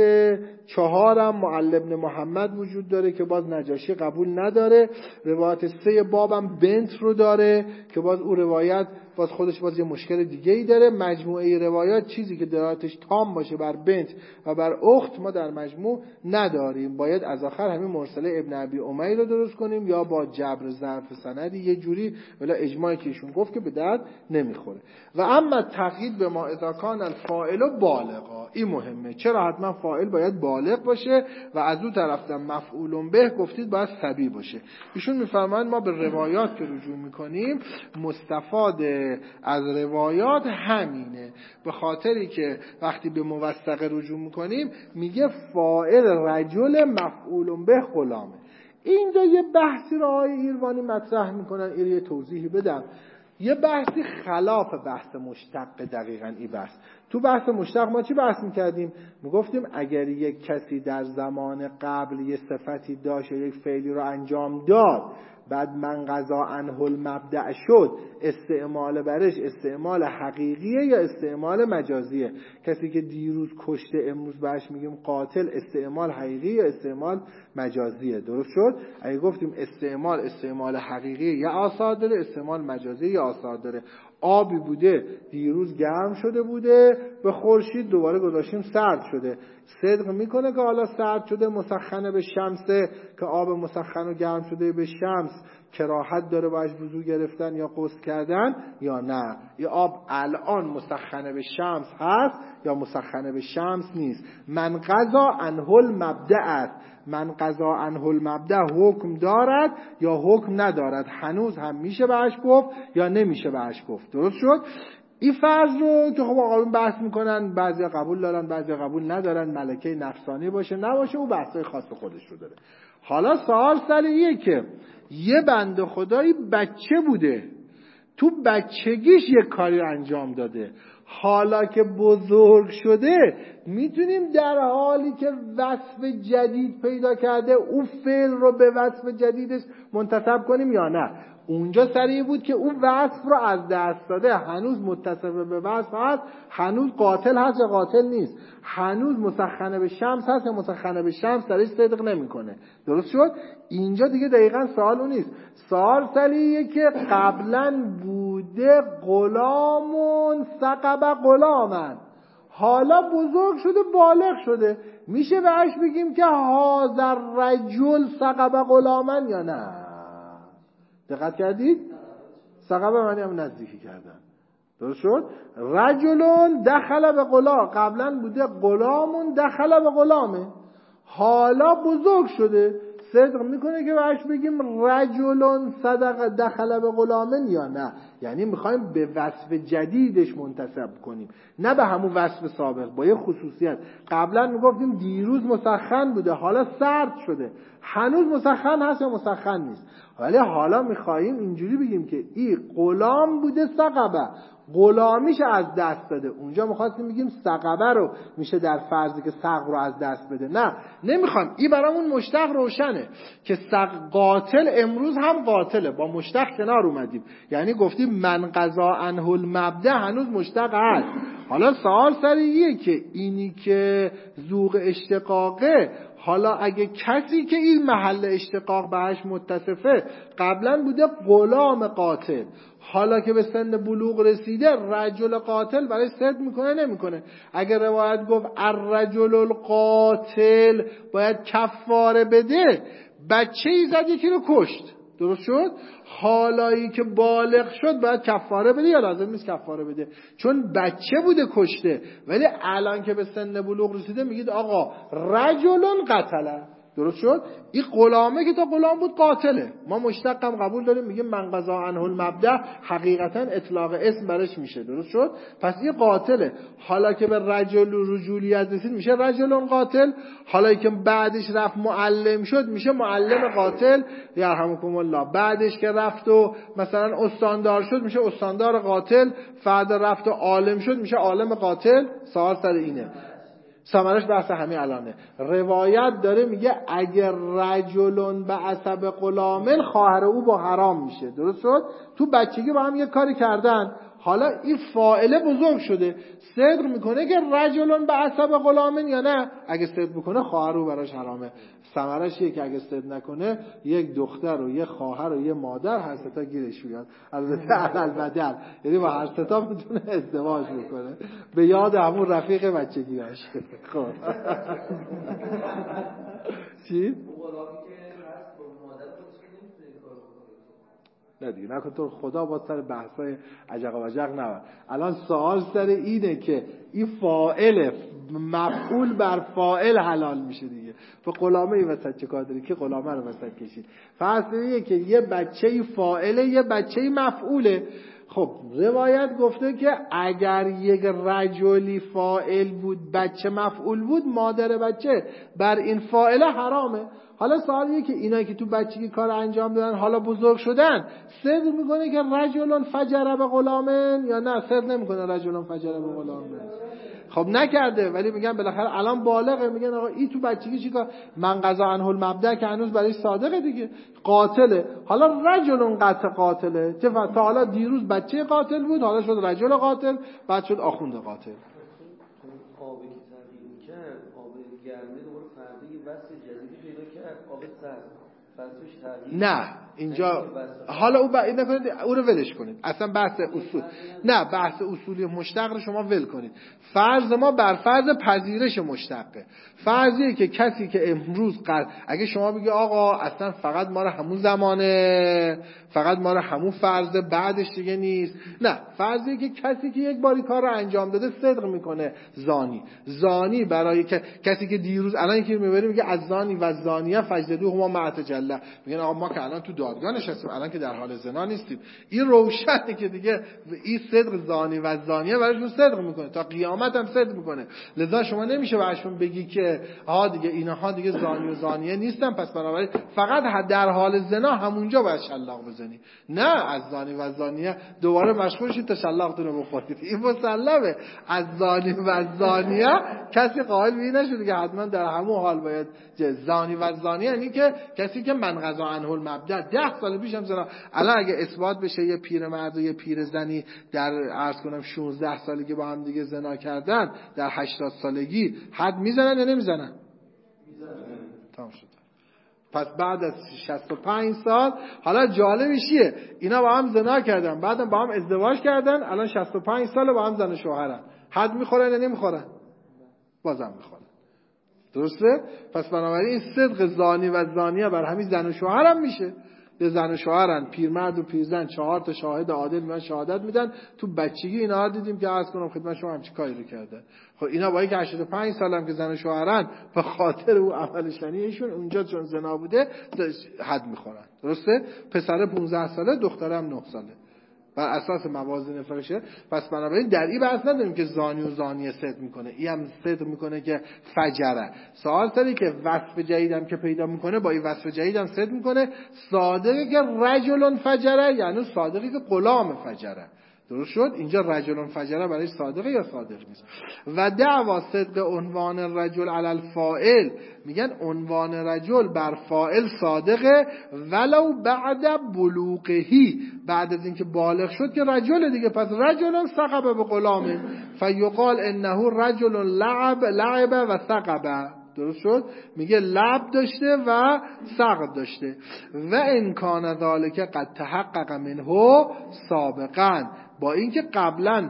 Speaker 1: 4 هم معل ابن محمد وجود داره که باز نجاشی قبول نداره. روایت 3 بابم بنت رو داره که باز اون روایت باز خودش باز یه مشکل دیگه ای داره. مجموعه روایات چیزی که دلالتش تام باشه بر بنت و بر اخت ما در مجموع نداریم. باید از آخر همین مرسله ابن ابی امیر رو درست کنیم یا با جبر ظرف سندی یه جوری، ولی اجماعی که ایشون گفت که به درد نمیخوره. و اما تقیید به ما اذا کان الفاعل بالغا، این مهمه. چرا حتما فاعل باید بالغ باشه و از اون طرف مفعول به گفتید باید صبی باشه. ایشون میفرمایند ما به روایات که رجوع میکنیم مستفاد از روایات همینه، به خاطری که وقتی به موثقه رجوع میکنیم میگه فاعل رجل مفعول به غلامه. اینجا یه بحثی رو آقای ایروانی مطرح میکنن، این یه توضیحی بدم. یه بحثی خلاف بحث مشتق، دقیقاً این بحث. تو بحث مشتق ما چی بحث میکردیم؟ میگفتیم اگر یک کسی در زمان قبل یه صفتی داشت، یک فعلی رو انجام داد، بعد من قضا عنه المبدأ شد، استعمال برش استعمال حقیقیه یا استعمال مجازیه؟ کسی که دیروز کشته امروز بهش میگیم قاتل، استعمال حقیقی یا استعمال مجازیه؟ درست شد؟ اگه گفتیم استعمال حقیقی یا آثار داره، استعمال مجازی یا آثار داره. آبی بوده دیروز گرم شده بوده به خورشید، دوباره گذاشتیم سرد شده، صدق میکنه که حالا سرد شده مسخنه به شمسه، که آب مسخن و گرم شده به شمس کراهت داره باش وضو گرفتن یا غسل کردن یا نه؟ یه آب الان مسخنه به شمس هست یا مسخنه به شمس نیست؟ من قضا عنه المبدأ است. من قضا عنه المبدأ حکم دارد یا حکم ندارد؟ هنوز هم میشه بهش گفت یا نمیشه بهش گفت؟ درست شد؟ این فرض رو که خب آقایون بحث میکنن، بعضی قبول دارن بعضی قبول ندارن، ملکه نفسانی باشه نباشه، او بحثای خاص خودش رو داره. حالا سوال سر اینه که یه بنده خدایی بچه بوده، تو بچگیش یه کاری انجام داده، حالا که بزرگ شده میتونیم در حالی که وصف جدید پیدا کرده او فعل رو به وصف جدیدش منتسب کنیم یا نه؟ اونجا سریع بود که اون وصف رو از دست داده، هنوز متصف به وصف هست، هنوز قاتل هست یا قاتل نیست، هنوز مسخنه به شمس هست یا مسخنه به شمس، درش صدق نمیکنه. درست شد؟ اینجا دیگه دقیقاً سوال اون نیست. سوال سریعه که قبلا بوده غلامون ثقب غلامن، حالا بزرگ شده بالغ شده، میشه بهش بگیم که هذا رجل ثقب غلامن یا نه؟ دقت کردید؟ ثقب معنی هم نزدیکی کردن. درست شد؟ رجلون دخل به غلام، قبلا بوده غلامون دخل به غلامه، حالا بزرگ شده، صدق میکنه که بهش بگیم رجلون صدق دخل به غلامن یا نه؟ یعنی میخوایم به وصف جدیدش منتسب کنیم، نه به همون وصف سابق، با یه خصوصیت. قبلا میگفتیم دیروز مسخن بوده، حالا سرد شده، هنوز مسخن هست یا مسخن نیست؟ ولی حالا میخواییم اینجوری بگیم که این غلام بوده ثقبه، غلامیش از دست داده. اونجا میخواستیم بگیم ثقبه رو میشه در فرضی که ثقب رو از دست بده. نه، نمیخوام. این برامون مشتق روشنه که قاتل امروز هم قاتله، با مشتق کنار اومدیم، یعنی گفتیم من قضا عنه المبدأ هنوز مشتق هست. حالا سوال سر اینه که اینی که ذوق اشتقاقه، حالا اگه کسی که این محل اشتقاق بهش متصفه قبلا بوده غلام قاتل، حالا که به سن بلوغ رسیده رجل قاتل برای صدق میکنه نمیکنه؟ اگر روایت گفت الرجل القاتل باید کفاره بده، بچه ای زد یکی رو کشت، درست شد؟ حالایی که بالغ شد باید کفاره بده یا لازم نیست کفاره بده؟ چون بچه بوده کشته. ولی الان که به سن بلوغ رسیده میگید آقا رجلون قتله، درست شد؟ این غلامه که تا غلام بود قاتله. ما مشتقم قبول داریم، میگیم من قضا عنه المبدأ، حقیقتا اطلاق اسم برش میشه. درست شد؟ پس این قاتله. حالا که به رجل و رجولیت رسید میشه رجل قاتل. حالا که بعدش رفت معلم شد میشه معلم قاتل. یرحمکم الله. بعدش که رفت و مثلا استاندار شد میشه استاندار قاتل. بعد رفت و عالم شد میشه عالم قاتل. سوال سر اینه. ثمرش بحث همین الانه. روایت داره میگه اگر رجلون به عصب غلامن، خواهر او با حرام میشه. درست شد؟ تو بچگی با هم یه کاری کردن، حالا این فاعله بزرگ شده، صدق میکنه که رجلون به عصب غلامن یا نه؟ اگه صدق میکنه خواهر او براش حرامه. ثمرش اینه که اگه صدق نکنه یک دختر و یک خواهر و یک مادر هر سه تا گیرش میاد. البته علل بدل، یعنی با هر سه تا میتونه ازدواج بکنه به یاد همون رفیق بچگیاش. خب چی؟ نه دیگه نکن تو خدا با سر بحثای عجق و وجق نبر. الان سوال سر اینه که این فاعل مفعول بر فاعل حلال میشه دیگه. تو غلامه ای وسط چه کار داری که غلامه رو وسط کشید؟ فرض اینه که یه بچه فاعله یه بچه مفعوله. خب روایت گفته که اگر یک رجلی فاعل بود بچه مفعول بود، مادر بچه بر این فاعله حرامه. حالا سوالیه که اینا که تو بچگی کار انجام دادن حالا بزرگ شدن، صدق میکنه که رجلون فجر به غلامن یا نه صدق نمیکنه رجلون فجر به غلامن؟ خب نکرده، ولی میگن بالاخره الان بالغه، میگن آقا این تو بچگی چیکار؟ من قضا عنه المبدأ که هنوز برای صادقه دیگه، قاتله. حالا رجلون قاتله، چه تا حالا دیروز بچه قاتل بود، حالا شد رجل قاتل، بعد شد آخوند قاتل.
Speaker 4: آبی که تغییر میکرد، آب گرمه دوباره فردا یه وصف جدیدی پیدا کرد، آب سرد.
Speaker 1: نه اینجا حالا او رو ولش کنید، اصلا بحث اصول نه، بحث اصولی مشتق رو شما ول کنید. فرض ما بر فرض پذیرش مشتقه. فرضیه که کسی که امروز اگه شما بگی آقا اصلا فقط ما رو همون زمانه، فقط ما رو همون فرض بعدش دیگه نیست، نه، فرضیه که کسی که یک باری کار رو انجام داده صدق میکنه. زانی برای کسی که دیروز الان یکی میبریم میگه از زانی و زانیه فجلدوهما مع تجلى، میگن آقا ما که الان تو دادگاه نشستیم، الان که در حال زنا نیستیم. این روشنه که دیگه این صدق زانی و زانیه براشون صدق میکنه، تا قیامت هم صدق میکنه. لذا شما نمیشه براشون بگی که دیگه اینها دیگه زانی و زانیه نیستن، پس بنابراین فقط در حال زنا همونجا باید شلاق بزنی. نه، از زانی و زانیه دوباره مشغول شید تا شلاقتون رو بخورید. این مسلمه. از زانی و زانیه کسی قائل به این نشده که حتما در همون حال باید زانی و زانیه، یعنی که کسی که من قضا عنه المبدأ 10 سال پیش هم زنا، الان اگه اثبات بشه یه پیرمرد و یه پیرزنی در عرض کنم 16 سالگی با هم دیگه زنا کردن، در 80 سالگی حد میزنن یا نمیزنن؟ تمام شد. پس بعد از 65 سال حالا جالبش چیه؟ اینا با هم زنا کردن، بعدم با هم ازدواج کردن، الان 65 ساله با هم زن و شوهرن. حد میخورن یا نمیخورن؟ بازم میخورن. درسته؟ پس بنابراین این صدق زانی و زانیه بر همین زن و شوهرم میشه. یه زن و شوهرن، پیرمرد و پیرزن، 4 تا شاهد عادل میان شهادت میدن. تو بچگی اینا دیدیم که عرض کنم خدمت شما همچین کاری رو کردن. خب اینا با اینکه 85 سالم که زن و شوهرن، به خاطر او عمل شنیعشون اونجا چون زنا بوده حد میخورن. درسته؟ پسر 15 ساله، دخترم 9 ساله. بر اساس موازین فقهی. پس بنابراین در این بحث نداریم که زانی و زانیه صدق میکنه، این هم صدق میکنه که فجره. سوال سری که وصف جدیدم که پیدا میکنه با این وصف جدیدم صدق میکنه. صادقی که رجل فجره، یعنی صادقی که غلام فجره. درست شد؟ اینجا رجل فجره برای صادقه یا صادق نیست. و دعوا صدق عنوان رجل علی الفاعل، میگن عنوان رجل بر فاعل صادقه ولو بعد بلوغهی، بعد از اینکه بالغ شد که رجل دیگه، پس رجل ثقب به غلامه فیقال انه رجل لعب و ثقب. درست شد؟ میگه لعب داشته و ثقب داشته. و ان کان ذالک قد تحقق منه سابقا، با اینکه قبلا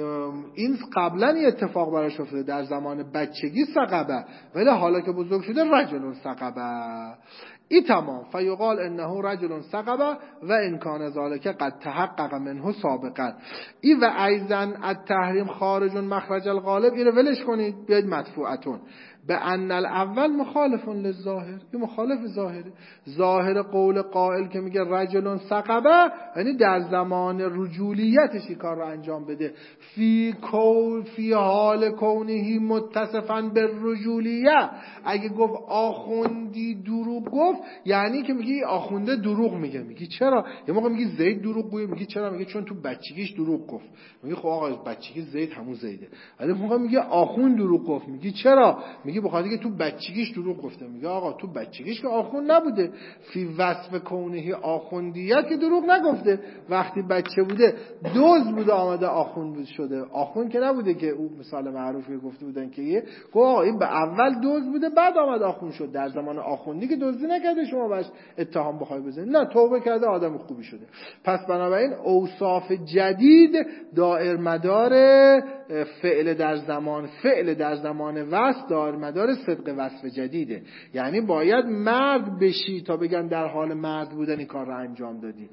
Speaker 1: اتفاق براش افتاده، در زمان بچگی ثقبه، ولی حالا که بزرگ شده رجل ثقبه. این تمام. فیقال انه رجل ثقبه و ان کان ذالک قد تحقق منه سابقا. این و ایضا التحریم خارج مخرج الغالب، این رو ولش کنید، بیاید مدفوعتون. به ان الاول مخالف للظاهر، این مخالف ظاهره. ظاهر قول قائل که میگه رجل ثقبه، یعنی در زمان رجولیتش این کار رو انجام بده. فی حال کونه متصفا بالرجولیه، اگه گفت آخوندی دروغ گفت، یعنی که میگه آخونده دروغ میگه. میگی چرا؟ یه موقع میگی زید دروغ گویه، میگی چرا؟ میگه چون تو بچگیش دروغ گفت. میگی خب آقا بچگی زید همون زیده. ولی موقع میگه آخوند دروغ گفت، میگی چرا؟ میگی بخاطر که تو بچگیش دروغ گفته. میگه آقا تو بچگیش که آخوند نبوده، فی وصف کونه آخوندیت که دروغ نگفته، وقتی بچه بوده دوز بوده آمده آخوند شده. آخوند که نبوده که اون مثال معروفی گفته بودن که یه گفت آقا این به اول دوز بوده بعد آمد آخوند شد. در زمان آخوندی که دزدی نکرده شما باش اتهام بخوای بزنید، نه توبه کرده آدم خوبی شده. پس بنابراین اوصاف جدید دائر مدار فعل در زمان وصف دائر مدار صدق وصف جدیده. یعنی باید مرد بشی تا بگن در حال مرد بودن این کار رو انجام دادی.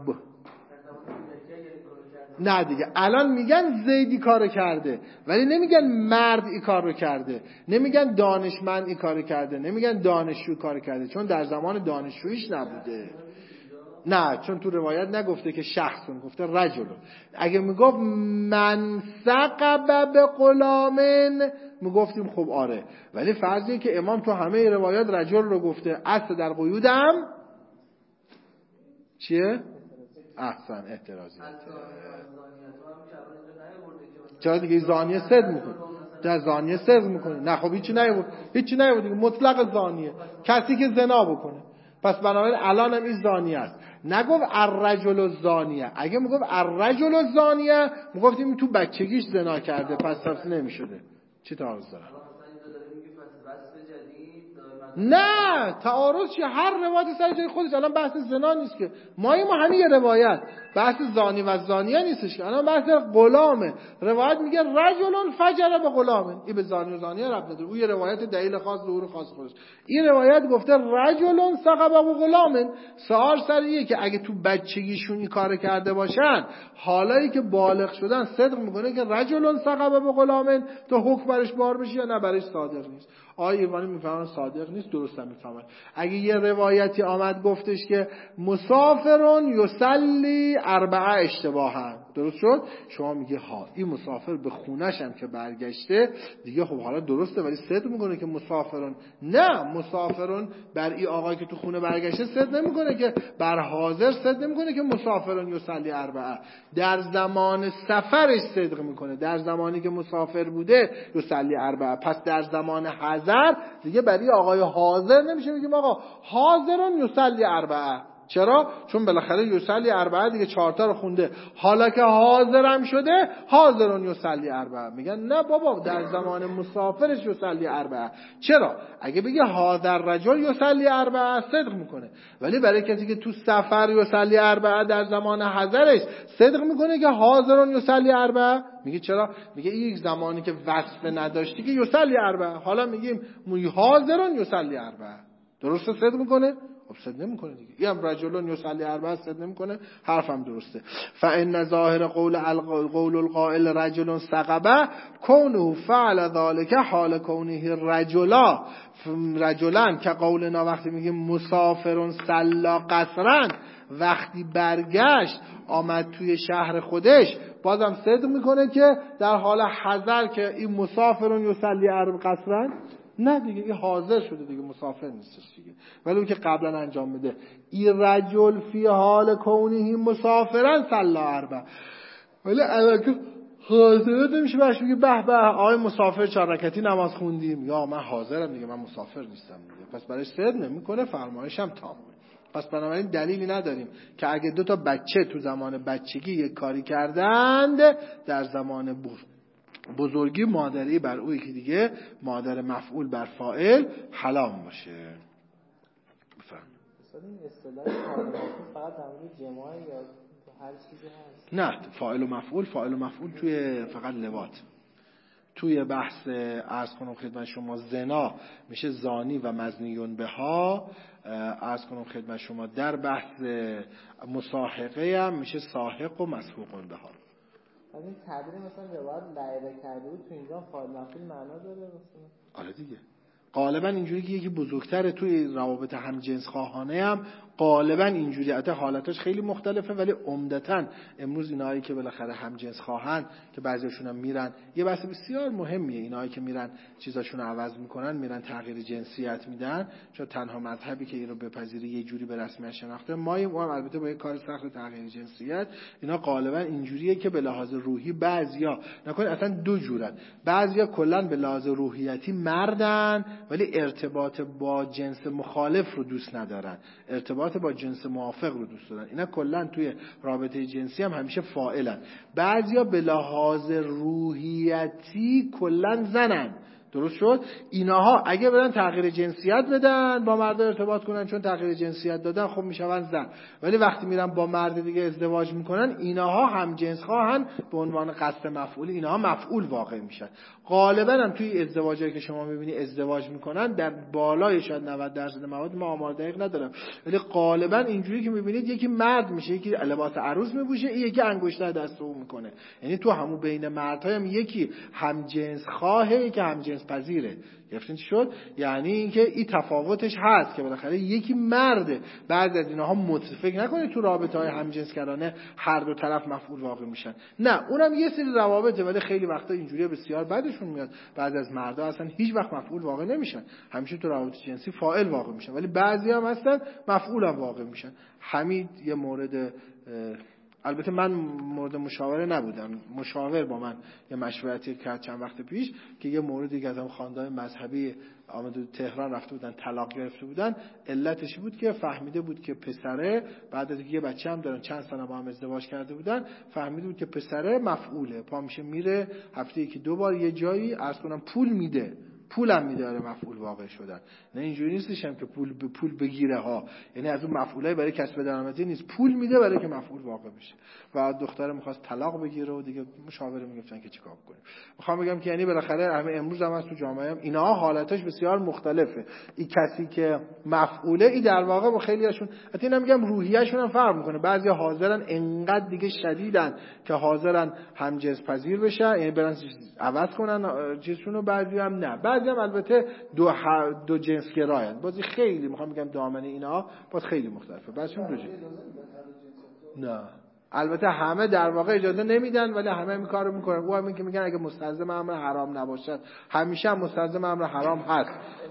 Speaker 1: نه دیگه الان میگن زیدی کارو کرده، ولی نمیگن مرد این کار رو کرده، نمیگن دانشمند این کارو کرده، نمیگن دانشجو کارو کرده، چون در زمان دانشجوییش نبوده. نه چون تو روایت نگفته که شخصون، گفته رجلون. اگه میگفت من ثقب به غلامن میگفتیم خب آره، ولی فرضیه که امام تو همه روایات رجل رو گفته. اصل در قیودم چیه؟ احسن احترازی. چرا دیگه زانیه صدق میکنه؟ در زانیه صدق میکنه. نه خب هیچی نیبود دیگه، مطلق زانیه کسی که زنا بکنه. پس بنابراین الان هم این زانیه است. نگفت الرجل الزانیه. اگه میگفت الرجل الزانیه میگفتیم تو بچگیش زنا کرده، پس تفسیر نمیشده. چی تعارض داره؟ نه تعارض چیه؟ هر روایت سر جای خودش. الان بحث زنا نیست که، ما همین یه روایت بحث زانی و زانیه نیستش که، الان بحث غلامه. روایت میگه رجل فجر به غلام، این به زانی و زانیه ربط نداره. اون یه روایت دلیل خاص ظهور خاص خودش. این روایت گفته رجل ثقب به غلام. سوال سر اینه که اگه تو بچگیشون این کار کرده باشن، حالایی که بالغ شدن صدق میکنه که رجل ثقب به غلام، تو حکم برش بار بشه یا نه برش صادق نیست. آقای ایوانی میفهمن صادق نیست، درست هم میفهمن. اگه یه روایتی آمد گفتش که مسافرون یصلی اربعه اشتباهن، درست شد؟ شما میگه ها این مسافر به خونش هم که برگشته دیگه خب حالا درسته، ولی صدق میکنه که مسافرون. نه مسافرون بر این آقای که تو خونه برگشته صدق نمیکنه که بر حاضر صدق نمیکنه که مسافرون یصلی اربعه. در زمان سفرش صدق میکنه، در زمانی که مسافر بوده یصلی اربعه. پس در زمان حاضر دیگه برای آقای حاضر نمیشه بگیم آقا حاضرون یصلی اربعه. چرا؟ چون بالاخره یصلی اربعه دیگه 4 تا رو خونده، حالا که حاضرم شده حاضرون یصلی اربعه. میگن نه بابا در زمان مسافرش یصلی اربعه. چرا؟ اگه بگه حاضر رجل یصلی اربعه صدق میکنه، ولی برای کسی که تو سفر یصلی اربعه در زمان حضرش صدق میکنه که حاضرون یصلی اربعه. میگه چرا؟ میگه این یک زمانی که وصف نداشتی که یصلی اربعه، حالا میگیم حاضرون یصلی اربعه. درسته صدق میکنه؟ خب صدق نمیکنه دیگه. این رجلون یصلی اربعه صدق نمیکنه، حرفم درسته. فان ظاهر قول القائل رجل ثقبه کونه فعل ذلك حال کونه رجلان که قولنا وقتی میگیم مسافرون سلا قصرن، وقتی برگشت آمد توی شهر خودش بازم صدق میکنه که در حال حضر که این مسافرون یصلی قصرن. نه دیگه این حاضر شده دیگه، مسافر نیستش دیگه. ولی اون که قبلا انجام میده این رجل فی حال کونه مسافرن سلا اربع، ولی اگه که حاضر نمیشه باش بگه به به آقای مسافر 4 رکعتی نماز خوندیم، یا من حاضرم دیگه من مسافر نیستم دیگه، پس برای صدق نمیکنه، فرمایشم تامه. پس بنابراین دلیلی نداریم که اگه 2 تا بچه تو زمان بچگی یک کاری کردند در زمان بزرگی مادری بر اوی که دیگه مادر مفعول بر فاعل حلام باشه. بفهم.
Speaker 3: این اصطلاح فقط در مورد جماع یا هر چیزی هست؟
Speaker 1: نه فاعل و مفعول توی فقط لواط. توی بحث عرض کنم خدمت شما زنا میشه زانی و مزنیون بها، عرض کنم خدمت شما در بحث مساحقه هم میشه ساحق و مسحوقون بها.
Speaker 3: این تعبیر مثلا روایت لعبه کرده بود تو اینجا فاعل مفعول معنا داره مثلا؟
Speaker 1: آره دیگه غالبا اینجوری که یکی بزرگتره توی روابط همجنس خواهانه هم غالبا اینجوری، البته حالتش خیلی مختلفه ولی عمدتاً امروز اینایی که بالاخره همجنس خواهن که بعضیاشون هم میرن، یه بحث بسیار مهمیه، اینایی که میرن چیزاشون رو عوض میکنن، میرن تغییر جنسیت میدن، چون تنها مذهبی که این رو بپذیره یه جوری به رسمیت شناخته ما هم البته با یه کار سخت تغییر جنسیت، اینا غالبا اینجوریه که به لحاظ روحی بعضیا نکنه اصلا دو جورن، بعضیا کلا به لحاظ روحیتی مردن ولی ارتباط با جنس مخالف رو دوست ندارن، ارتباط با جنس موافق رو دوست دارن، اینا کلا توی رابطه جنسی هم همیشه فاعلن. بعضیا به لحاظ روحیتی کلا زنن، درست شد؟ اینها اگه برن تغییر جنسیت بدن با مرد ارتباط کنن، چون تغییر جنسیت دادن خب میشون زن، ولی وقتی میرن با مرد دیگه ازدواج میکنن اینها هم جنس خواهن به عنوان قصد مفعول، اینها مفعول واقع میشن. غالبا هم توی ازدواجایی که شما میبینی ازدواج میکنن در بالای شاید 90% موارد، ما آمار دقیق ندارم ولی غالبا اینجوری که میبینید یکی مرد میشه، یکی لباس عروس میپوشه، یکی انگشتر دست او میکنه، یعنی تو همون بین مردها هم یکی هم جنس خواهه یکی هم جنس پذیره. گرفتین چی شد؟ یعنی اینکه این تفاوتش هست که بالاخره یکی مرده. بعضی از اینها فکر نکنید تو رابطه‌های همجنسگرانه هر دو طرف مفعول واقع میشن، نه اونم یه سری روابطه ولی خیلی وقتا اینجوریه بسیار بدشون میاد، بعضی از مردا اصلا هیچ وقت مفعول واقع نمیشن، همیشه تو روابط جنسی فاعل واقع میشن، ولی بعضی هم هستن مفعول هم واقع میشن. حمید یه مورد، البته من مورد مشاوره نبودم، مشاور با من یه مشورتی کرد چند وقت پیش که یه موردی که از هم خاندان مذهبی آمده تهران رفته بودن طلاق گرفته بودن، علتش بود که فهمیده بود که پسره بعد از یه بچه هم دارن چند سال با هم ازدواج کرده بودن، فهمیده بود که پسره مفعوله، پا میشه میره هفته یکی دو بار یه جایی عرض کنم پول میده، پولم میداره مفعول واقع شدن. نه اینجوری نیستش هم که پول بگیره ها، یعنی از اون مفعولای برای کسب درآمدی نیست، پول میده برای که مفعول واقع بشه. و دختر میخواست طلاق بگیره و دیگه مشاوره میگفتن که چیکار کنیم. میخوام بگم که یعنی بالاخره همه امروز هم تو جامعه هم اینا حالتش بسیار مختلفه. این کسی که مفعوله این در واقع با خیلیاشون، حتی نمیگم روحیه‌شون هم فرق میکنه، بعضیا حاضرن انقدر دیگه شدیدن که حاضرن هم جنس پذیر بشن، یعنی برن عوض کنن چیزشونو، بعضی هم نه، بعضی هم البته دو جنس گرایان، بازی خیلی میخوام بگم دامنه اینا باز خیلی مختلفه، بعضیشون دو جنس. نه البته همه در واقع اجازه نمیدن ولی همه این کارو میکنن. او همین که میگن اگه مستلزم امر حرام نباشد، همیشه هم مستلزم امر حرام هست.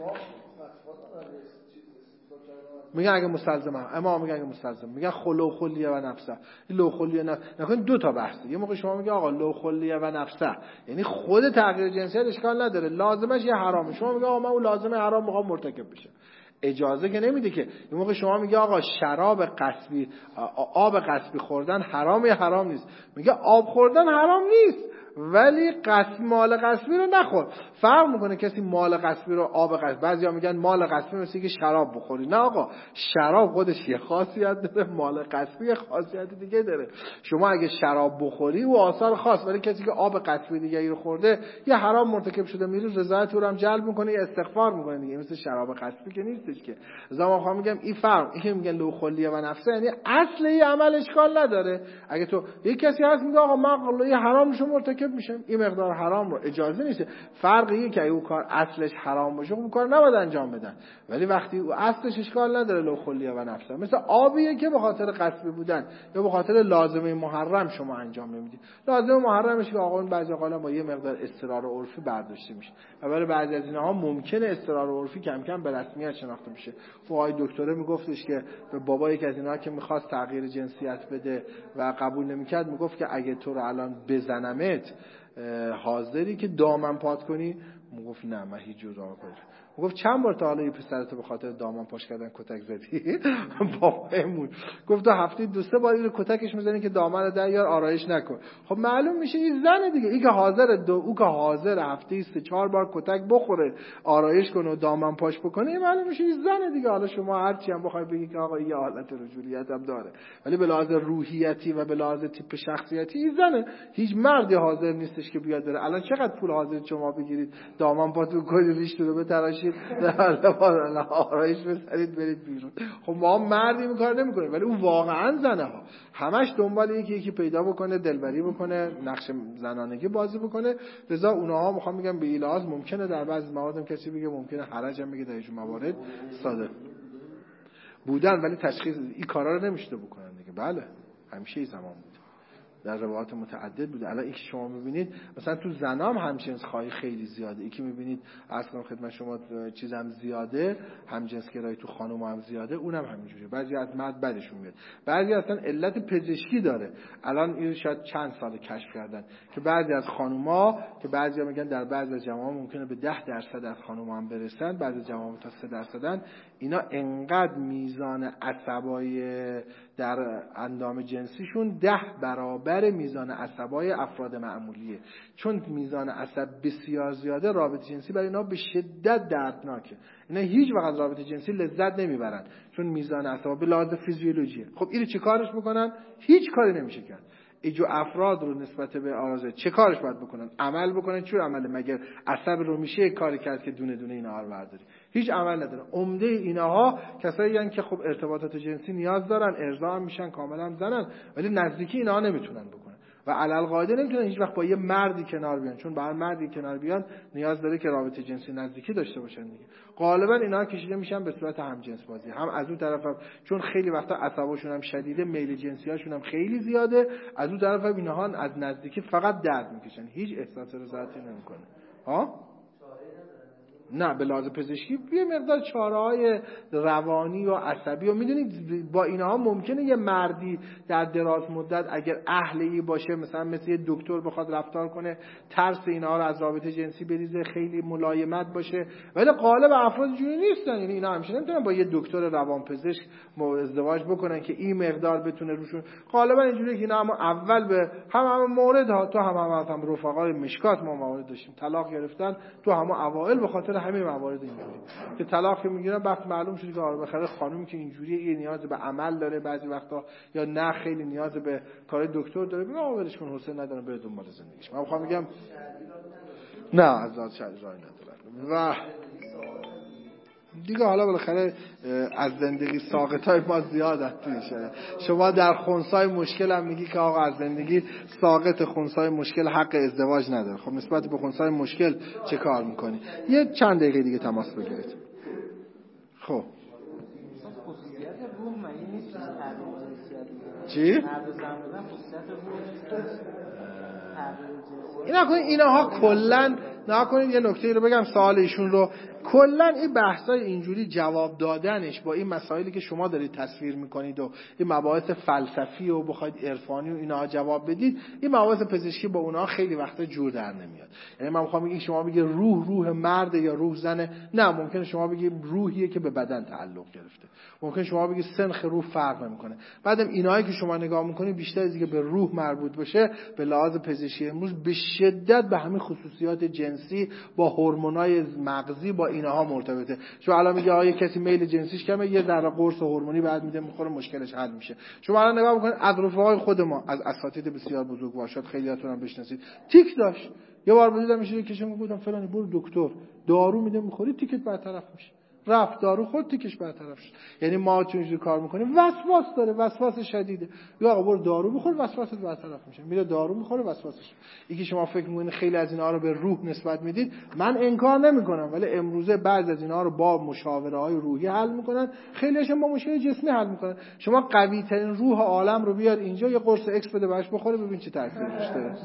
Speaker 1: میگن اگه مستلزم امام میگن اگه مستلزم، میگن خلو خلیه و نفسه، این لو خلیه نکن دو تا بحثه. یه موقع شما میگه آقا لو خلیه و نفسه یعنی خود تغییر جنسیت اشکال نداره، لازمش یه حرامه، شما میگه آقا من اون لازمه حرام میخوام مرتکب بشه، اجازه که نمیده که. یه موقع شما میگه آقا شراب غصبی، آب غصبی خوردن حرام یا حرام نیست، میگه آب خوردن حرام نیست ولی مال غصبی رو نخور. فرق میکنه کسی مال غصبی رو آب غصبی، بعضیا میگن مال غصبی مثل که شراب بخوری، نه آقا شراب خودش یه خاصیت داره، مال غصبی یه خاصیت دیگه داره. شما اگه شراب بخوری و آثار خاص، ولی کسی که آب غصبی دیگه رو خورده یه حرام مرتکب شده، میره رضایت او رو هم جلب میکنه، یه استغفار میکنه دیگه، مثل شراب غصبی که نیستش که. زمان خواهم میگم این فرق، این که میگن لو خلیه و نفسه یعنی اصل این عمل اشکال نداره. اگه تو یک کسی هست میگه آقا من یه حرامشو مرتکب میشم، این مقدار حرام رو اجازه نیست. فرق اینه که اون کار اصلش حرام باشه اون کار نباید انجام بدن، ولی وقتی اصلش اشکال نداره لو خلیه و نفسه، مثل آبیه که به خاطر غصبی بودن یا به خاطر لازمه محرم شما انجام نمیدید. لازمه محرمش که آقا بعضی اوقات با یه مقدار اضطرار عرفی برداشته میشه و برای بعضی از اینها ممکنه اضطرار عرفی کم کم به رسمیت شناخته بشه. آقای دکتره میگفتش که به بابا یک از اینها که میخواست تغییر جنسیت بده و قبول نمیکرد میگفت که اگه تو رو الان بزنمت حاضری که دامن پات کنی؟ میگفت نه من هیچ جور دامن پات. میگفت چند بار تا حالا یه پسرتو به خاطر دامن پاش کردن کتک زدی؟ بابامون گفت تو هفته 2-3 بار اینو کتکش میزنی که دامن رو در یار آرایش نکن. خب معلوم میشه این زنه دیگه، این که حاضر او که حاضر هفته 3-4 بار کتک بخوره آرایش کنه و دامن پاش بکنه، این معلوم میشه این زنه دیگه. حالا شما هر چی هم بخوای بگی که آقا یه حالت رجولیت هم داره، ولی به لحاظ روحیتی و به لحاظ تیپ شخصیتی این زنه. هیچ مردی حاضر نیستش که بیاد بره الان چقدر پول حاضر شما بگیرید دامن پاتون کنید ریش رو بتراشید باشید حالا آرایش بزنید برید بیرون. خب ما مردی این کار نمی‌کنیم، ولی اون واقعا زنه ها همش دنبال یکی پیدا بکنه، دلبری بکنه، نقش زنانگی بازی بکنه. لذا اونها میخوام بگم به ایلاز ممکنه در بعضی موارد هم کسی بگه ممکنه حرج هم بگه در این موارد صادق بودن، ولی تشخیص این کارا رو نمیشه بکنن دیگه. بله همیشه این زمان بود، در روایات متعدد بوده. الان این که شما میبینید مثلا تو زنام همجنس خواهی خیلی زیاده. این که میبینید اصلا خدمت شما چیزام زیاده، همجنس گرایی تو خانم هم زیاده، اونم همینجوریه. بعضی از مرد بدشون میاد، بعضی اصلا علت پزشکی داره. الان این شاید چند سال کشف کردن که بعضی از خانوما که بعضیا میگن در بعضی از جوامع ممکنه به 10% از خانوما هم برسن، بعضی جوامع تا 3%. اینا انقدر میزان عصبای در اندام جنسیشون 10 برابر میزان عصبای افراد معمولیه. چون میزان عصب بسیار زیاده، رابطه جنسی برای اینا به شدت دردناکه. اینا هیچ وقت رابطه جنسی لذت نمیبرن چون میزان عصب به لحاظ فیزیولوژیه. خب اینو چه کارش بکنن؟ هیچ کاری نمیشه کرد. ایجو افراد رو نسبت به آرزه چه کارش باید بکنن؟ عمل بکنن. چه عمله؟ مگر عصب رو میشه کاری کرد که دونه دونه اینا رو برداری؟ هیچ عمل نداره. عمده اینها کسایی هستن که خب ارتباطات جنسی نیاز دارن، ارضا هم میشن، کاملا زنن، ولی نزدیکی اینها نمیتونن بکنن و علل قاعده نمیتونن هیچ وقت با یه مردی کنار بیان، چون با هر مردی کنار بیان نیاز داره که رابطه جنسی نزدیکی داشته باشن دیگه. غالبا اینا کشیده میشن به صورت همجنس بازی. هم از اون طرف هم چون خیلی وقتا عصباشون هم شدیده، میل جنسی هاشون هم خیلی زیاده، از اون طرف هم اینها از نزدیکی فقط درد میکشن، هیچ احساس رضایتی نمیکنه. ها نه به لحاظ پزشکی یه مقدار چاره‌های روانی و عصبی و میدونید با اینها ممکنه یه مردی در دراز مدت اگر اهلی باشه مثلا مثل یه دکتر بخواد رفتار کنه، ترس اینها رو از رابطه جنسی بریزه، خیلی ملایمت باشه، ولی غالب افراد جوری نیستن. یعنی اینا همیشه نمیتونن با یه دکتر روانپزشک ازدواج بکنن که این مقدار بتونه روشون. غالبا اینجوریه که اینا هم اول به هم مورد ها تو هم رفقای مشکات ما موارد داشتیم طلاق گرفتن تو هم اوایل به خاطر همین موارد اینجوری که طلاق میگیرن. وقت معلوم شد که بخره خانومی که اینجوریه این نیاز به عمل داره بعضی وقتا، یا نه خیلی نیاز به کار دکتر داره، بگم آورش کن حسین نداره بره دنبال زندگیش. من میخوام بگم نه آزاد شرعی راه نداره و دیگه حالا بالاخره از زندگی ساقطای ما زیاد تویشه. شما در خنثای مشکل هم میگی که آقا از زندگی ساقط خنثای مشکل حق ازدواج نداره. خب نسبت به خنثای مشکل چه کار میکنی؟ یه چند دقیقه دیگه تماس بگیرید. خب
Speaker 3: خصوصیت روح معنی نیست تغییر جنسیت
Speaker 1: چی؟
Speaker 3: مرد و زن بودن خصوصیت روح
Speaker 1: اینا کنید اینها کلن نکنید. یه نکته رو بگم سوال ایشون رو کلا این بحثای اینجوری جواب دادنش با این مسائلی که شما دارید تصویر میکنید و این مباحث فلسفی و بخواید عرفانی و اینا جواب بدید، این مباحث پزشکی با اونها خیلی وقتا جور در نمیاد. یعنی من میخوام بگم شما بگید روح مرد یا روح زنه، نه ممکنه شما بگید روحیه که به بدن تعلق گرفته، ممکنه شما بگید سنخ روح فرق نمیکنه. بعدم اینایی که شما نگاه میکنید بیشتر از اینکه به روح مربوط باشه به لحاظ پزشکی امروز به شدت به همین خصوصیات جنسی با هورمونای مغزی با اینها مرتبطه. شما الان میگه آقا کسی میل جنسیش کمه، یه ذره قرص هورمونی بعد میده میخوره مشکلش حل میشه. شما الان نگاه میکنید از رفقای خود ما از اساتید بسیار بزرگوار خیلیاتون هم بشناسید تیک داشت، یه بار دیدم میشه که شما گفتم فلانی برو دکتر دارو میده میخوری تیکت برطرف میشه، رفت دارو خورد تیکش برطرف شد. یعنی ما چون اینجوری کار میکنیم وسواس داره، وسواس شدیده، یا آقا برو دارو بخور وسواست برطرف میشه، میره دارو میخوره وسواسش. اینکه شما فکر میکنید خیلی از اینا رو به روح نسبت میدید، من انکار نمیکنم، ولی امروزه بعضی از اینا رو با مشاوره های روحی حل میکنن، خیلیش با مشکل جسمی حل میکنن. شما قوی ترین روح عالم رو بیار اینجا یه قرص ایکس بده بهش بخوره ببین چه تاثیری داره.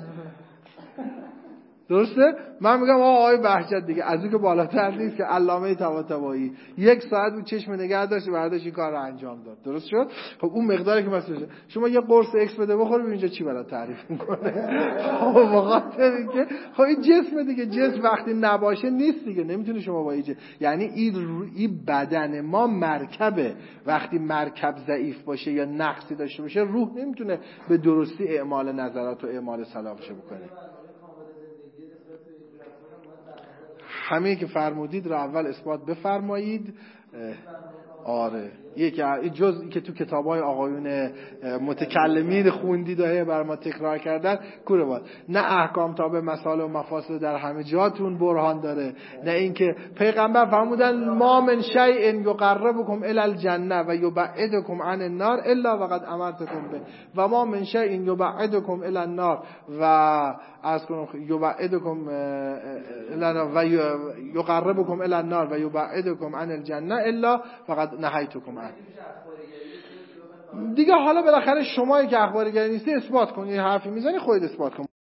Speaker 1: درسته؟ من میگم آقای بهجت دیگه از اون که بالاتر نیست که علامه طباطبایی 1 ساعت رو چشم نگه داشت و بعدش این کار رو انجام داد. درست شد؟ خب اون مقداری که مثلا شما یه قرص ایکس بده بخور ببین اینجا چی برات تعریف میکنه. خب بخاطر اینکه خب این جسم دیگه، جسم وقتی نباشه نیست دیگه، نمیتونه شما با اینجا، یعنی این بدن ما مرکبه، وقتی مرکب ضعیف باشه یا نقصی داشته باشه روح نمیتونه به درستی اعمال نظرات و اعمال صلاحش بکنه. همین که فرمودید رو اول اثبات بفرمایید. آره یک جزئی که تو کتاب‌های آقایون متکلمین خوندید و بر ما تکرار کردن کوره بود. نه احکام تابع مسائل و مفاسد در همه جاتون برهان داره، نه اینکه پیغمبر فرمودن ما من شیء یقربکم الی الجنه و یبعدکم عن النار الا وقد امرتکم به و ما من شیء یبعدکم الی النار و یبعدکم و یقربکم الی النار و یبعدکم عن الجنه الا فقد نهیتکم عنه. دیگه حالا بالاخره شمایی که اخبارگری نیستی اثبات کن. یه حرفی میزنی خودت اثبات کن.